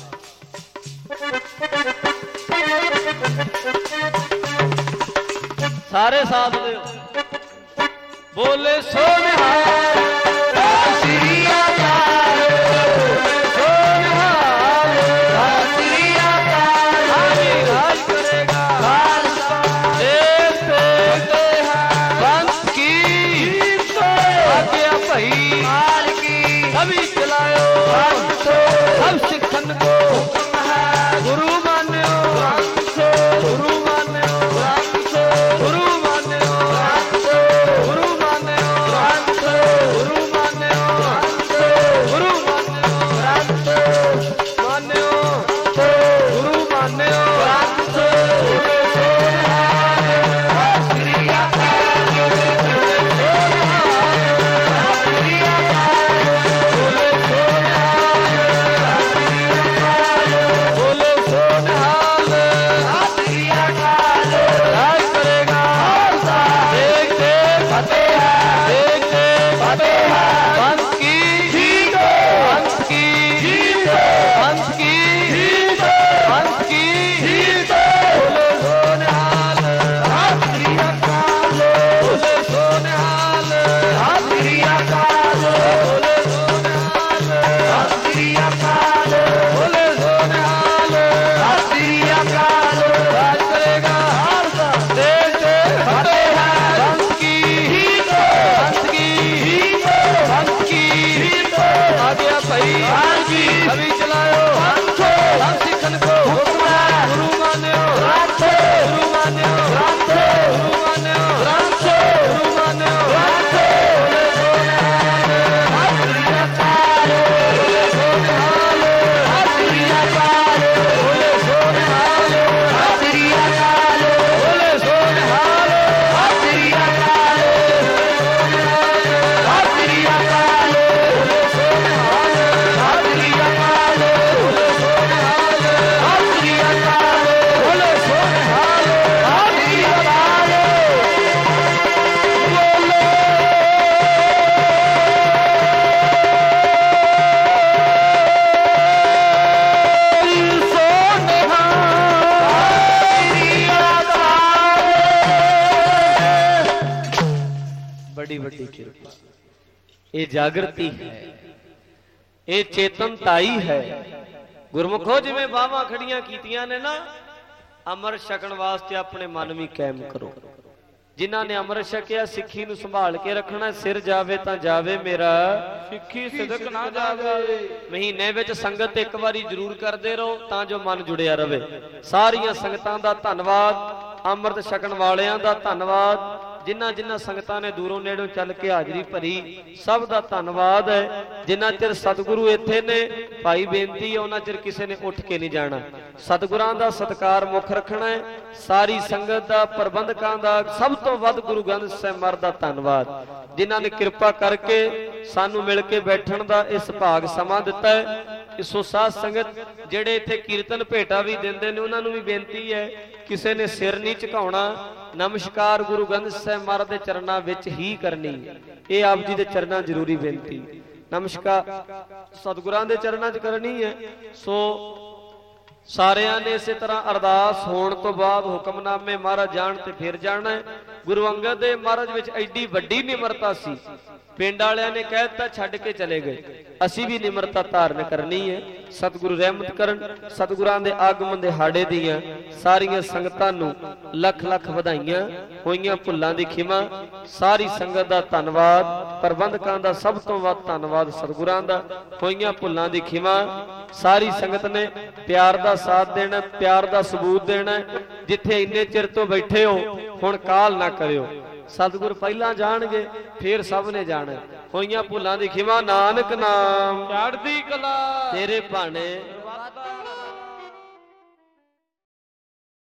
ਸਾਰੇ ਸਾਥ ਦਿਓ, ਬੋਲੇ ਸੋ ਨਿਹਾਲ ਸ੍ਰੀ ਅਕਾਲ, ਸੋ ਨਿਹਾਲ ਸ੍ਰੀ ਅਕਾਲ। ਹਾਜੀ ਰਾਜ ਕਰੇਗਾ ਖਾਲਸਾ ਦੇਸ਼ ਤੇ ਬੰਦ ਕੀ ਆਗਿਆ ਭਈ ਮਾਲ ਕੀ ਸਭੀ ਚਲਾਇਓ ਸਭ ਸਿੱਖਣ ਕੋ ਹੁਕਮ ਹੈ। ਗੁਰੂ ਮਾਨਿਓ ਗੁਰੂ ਮਾਨਿਓ ਗੁਰੂ ਮਾਨਿਓ ਗੁਰੂ ਮਾਨਿਓ ਗੁਰੂ ਮਾਨਿਓ ਗੁਰੂ ਮਾਨਿਓ ਗੁਰੂ ਮਾਨਿਓ सभी चलाओ हम सिखन को हुक्म है। गुरु मान्यो गुरु मान्यो गुरु मान्यो गुरु मान्यो ਇਹ ਜਾਗਰਤੀ ਹੈ, ਇਹ ਚੇਤਨਤਾਈ ਹੈ। ਗੁਰਮੁਖੋ ਜਿਵੇਂ ਬਾਹਾਂ ਖੜੀਆਂ ਕੀਤੀਆਂ ਨੇ ਨਾ, ਅੰਮ੍ਰਿਤ ਛਕਣ ਵਾਸਤੇ ਆਪਣੇ ਮਨ ਵੀ ਕਾਇਮ ਕਰੋ। ਜਿਨ੍ਹਾਂ ਨੇ ਅੰਮ੍ਰਿਤ ਛਕਿਆ ਸਿੱਖੀ ਨੂੰ ਸੰਭਾਲ ਕੇ ਰੱਖਣਾ। ਸਿਰ ਜਾਵੇ ਤਾਂ ਜਾਵੇ ਮੇਰਾ, ਸਿੱਖੀ ਸਿਦਕ ਨਾ ਜਾਵੇ। ਮਹੀਨੇ ਵਿੱਚ ਸੰਗਤ ਇੱਕ ਵਾਰੀ ਜ਼ਰੂਰ ਕਰਦੇ ਰਹੋ ਤਾਂ ਜੋ ਮਨ ਜੁੜਿਆ ਰਵੇ। ਸਾਰੀਆਂ ਸੰਗਤਾਂ ਦਾ ਧੰਨਵਾਦ, ਅੰਮ੍ਰਿਤ ਛਕਣ ਵਾਲਿਆਂ ਦਾ ਧੰਨਵਾਦ, ਜਿਨ੍ਹਾਂ ਸੰਗਤਾਂ ਨੇ ਦੂਰੋਂ ਨੇੜੋਂ ਚੱਲ ਕੇ ਹਾਜ਼ਰੀ ਭਰੀ, ਸਭ ਦਾ ਧੰਨਵਾਦ ਹੈ। ਜਿੰਨਾ ਚਿਰ ਸਤਿਗੁਰੂ ਇੱਥੇ ਨੇ, ਭਾਈ ਬੇਨਤੀ ਹੈ ਉਹਨਾਂ ਚਿਰ ਕਿਸੇ ਨੇ ਉੱਠ ਕੇ ਨਹੀਂ ਜਾਣਾ। ਸਤਿਗੁਰਾਂ ਦਾ ਸਤਿਕਾਰ ਮੁੱਖ ਰੱਖਣਾ ਹੈ। ਸਾਰੀ ਸੰਗਤ ਦਾ, ਪ੍ਰਬੰਧਕਾਂ ਦਾ, ਸਭ ਤੋਂ ਵੱਧ ਗੁਰੂ ਗ੍ਰੰਥ ਸਾਹਿਬ ਮਹਾਰਾਜ ਦਾ ਧੰਨਵਾਦ, ਜਿਨ੍ਹਾਂ ਨੇ ਕਿਰਪਾ ਕਰਕੇ ਸਾਨੂੰ ਮਿਲ ਕੇ ਬੈਠਣ ਦਾ ਇਸ ਭਾਗ ਸਮਾਂ ਦਿੱਤਾ ਹੈ। ਸੋ ਸਾਧ ਸੰਗਤ ਜਿਹੜੇ ਇੱਥੇ ਕੀਰਤਨ ਭੇਟਾ ਵੀ ਦਿੰਦੇ ਨੇ, ਉਹਨਾਂ ਨੂੰ ਵੀ ਬੇਨਤੀ ਹੈ, ਕਿਸੇ ਨੇ ਸਿਰ ਨਹੀਂ ਝੁਕਾਉਣਾ। ਨਮਸਕਾਰ ਗੁਰੂ ਗ੍ਰੰਥ ਸਾਹਿਬ ਮਹਾਰਾਜ ਦੇ ਚਰਨਾਂ ਵਿੱਚ ਹੀ ਕਰਨੀ। ਇਹ ਆਪ ਜੀ ਦੇ ਚਰਨਾਂ ਜ਼ਰੂਰੀ ਬੇਨਤੀ। ਨਮਸਕਾਰ ਸਤਿਗੁਰਾਂ ਦੇ ਚਰਨਾਂ 'ਚ ਕਰਨੀ ਹੈ। ਸੋ ਸਾਰਿਆਂ ਨੇ ਇਸੇ ਤਰ੍ਹਾਂ ਅਰਦਾਸ ਹੋਣ ਤੋਂ ਬਾਅਦ ਹੁਕਮਨਾਮੇ ਮਹਾਰਾਜ ਜਾਣ ਤੇ ਫਿਰ ਜਾਣਾ ਹੈ। ਗੁਰੂ ਅੰਗਦ ਦੇਵ ਮਹਾਰਾਜ ਵਿੱਚ ਐਡੀ ਵੱਡੀ ਨਿਮਰਤਾ ਸੀ, ਪਿੰਡ ਵਾਲਿਆਂ ਨੇ ਕਹਿ ਦਿੱਤਾ ਛੱਡ ਕੇ ਚਲੇ ਗਏ। ਅਸੀਂ ਵੀ ਨਿਮਰਤਾ ਧਾਰਨ ਕਰਨੀ ਹੈ। ਸਤਿਗੁਰੂ ਰਹਿਮਤ ਕਰਨ। ਸਤਿਗੁਰਾਂ ਦੇ ਆਗਮਨ ਦਿਹਾੜੇ ਦੀਆਂ ਸਾਰੀਆਂ ਸੰਗਤਾਂ ਨੂੰ ਲੱਖ ਲੱਖ ਵਧਾਈਆਂ। ਹੋਈਆਂ ਭੁੱਲਾਂ ਦੀ ਖਿਮਾ। ਸਾਰੀ ਸੰਗਤ ਦਾ ਧੰਨਵਾਦ, ਪ੍ਰਬੰਧਕਾਂ ਦਾ ਸਭ ਤੋਂ ਵੱਧ ਧੰਨਵਾਦ ਸਤਿਗੁਰਾਂ ਦਾ। ਹੋਈਆਂ ਭੁੱਲਾਂ ਦੀ ਖਿਮਾ। ਸਾਰੀ ਸੰਗਤ ਨੇ ਪਿਆਰ ਦਾ ਸਾਥ ਦੇਣਾ, ਪਿਆਰ ਦਾ ਸਬੂਤ ਦੇਣਾ। ਜਿੱਥੇ ਇੰਨੇ ਚਿਰ ਤੋਂ ਬੈਠੇ ਹੋ, ਹੁਣ ਕਾਹਲ ਨਾ ਕਰਿਓ। ਸਤਿਗੁਰ ਪਹਿਲਾਂ ਜਾਣਗੇ, ਫੇਰ ਸਭ ਨੇ ਜਾਣਾ। ਹੋਈਆਂ ਭੁੱਲਾਂ ਦੀ ਖਿਮਾ। ਨਾਨਕ ਨਾਮ ਚੜ੍ਹਦੀ ਕਲਾ ਤੇਰੇ ਭਾਣੇ।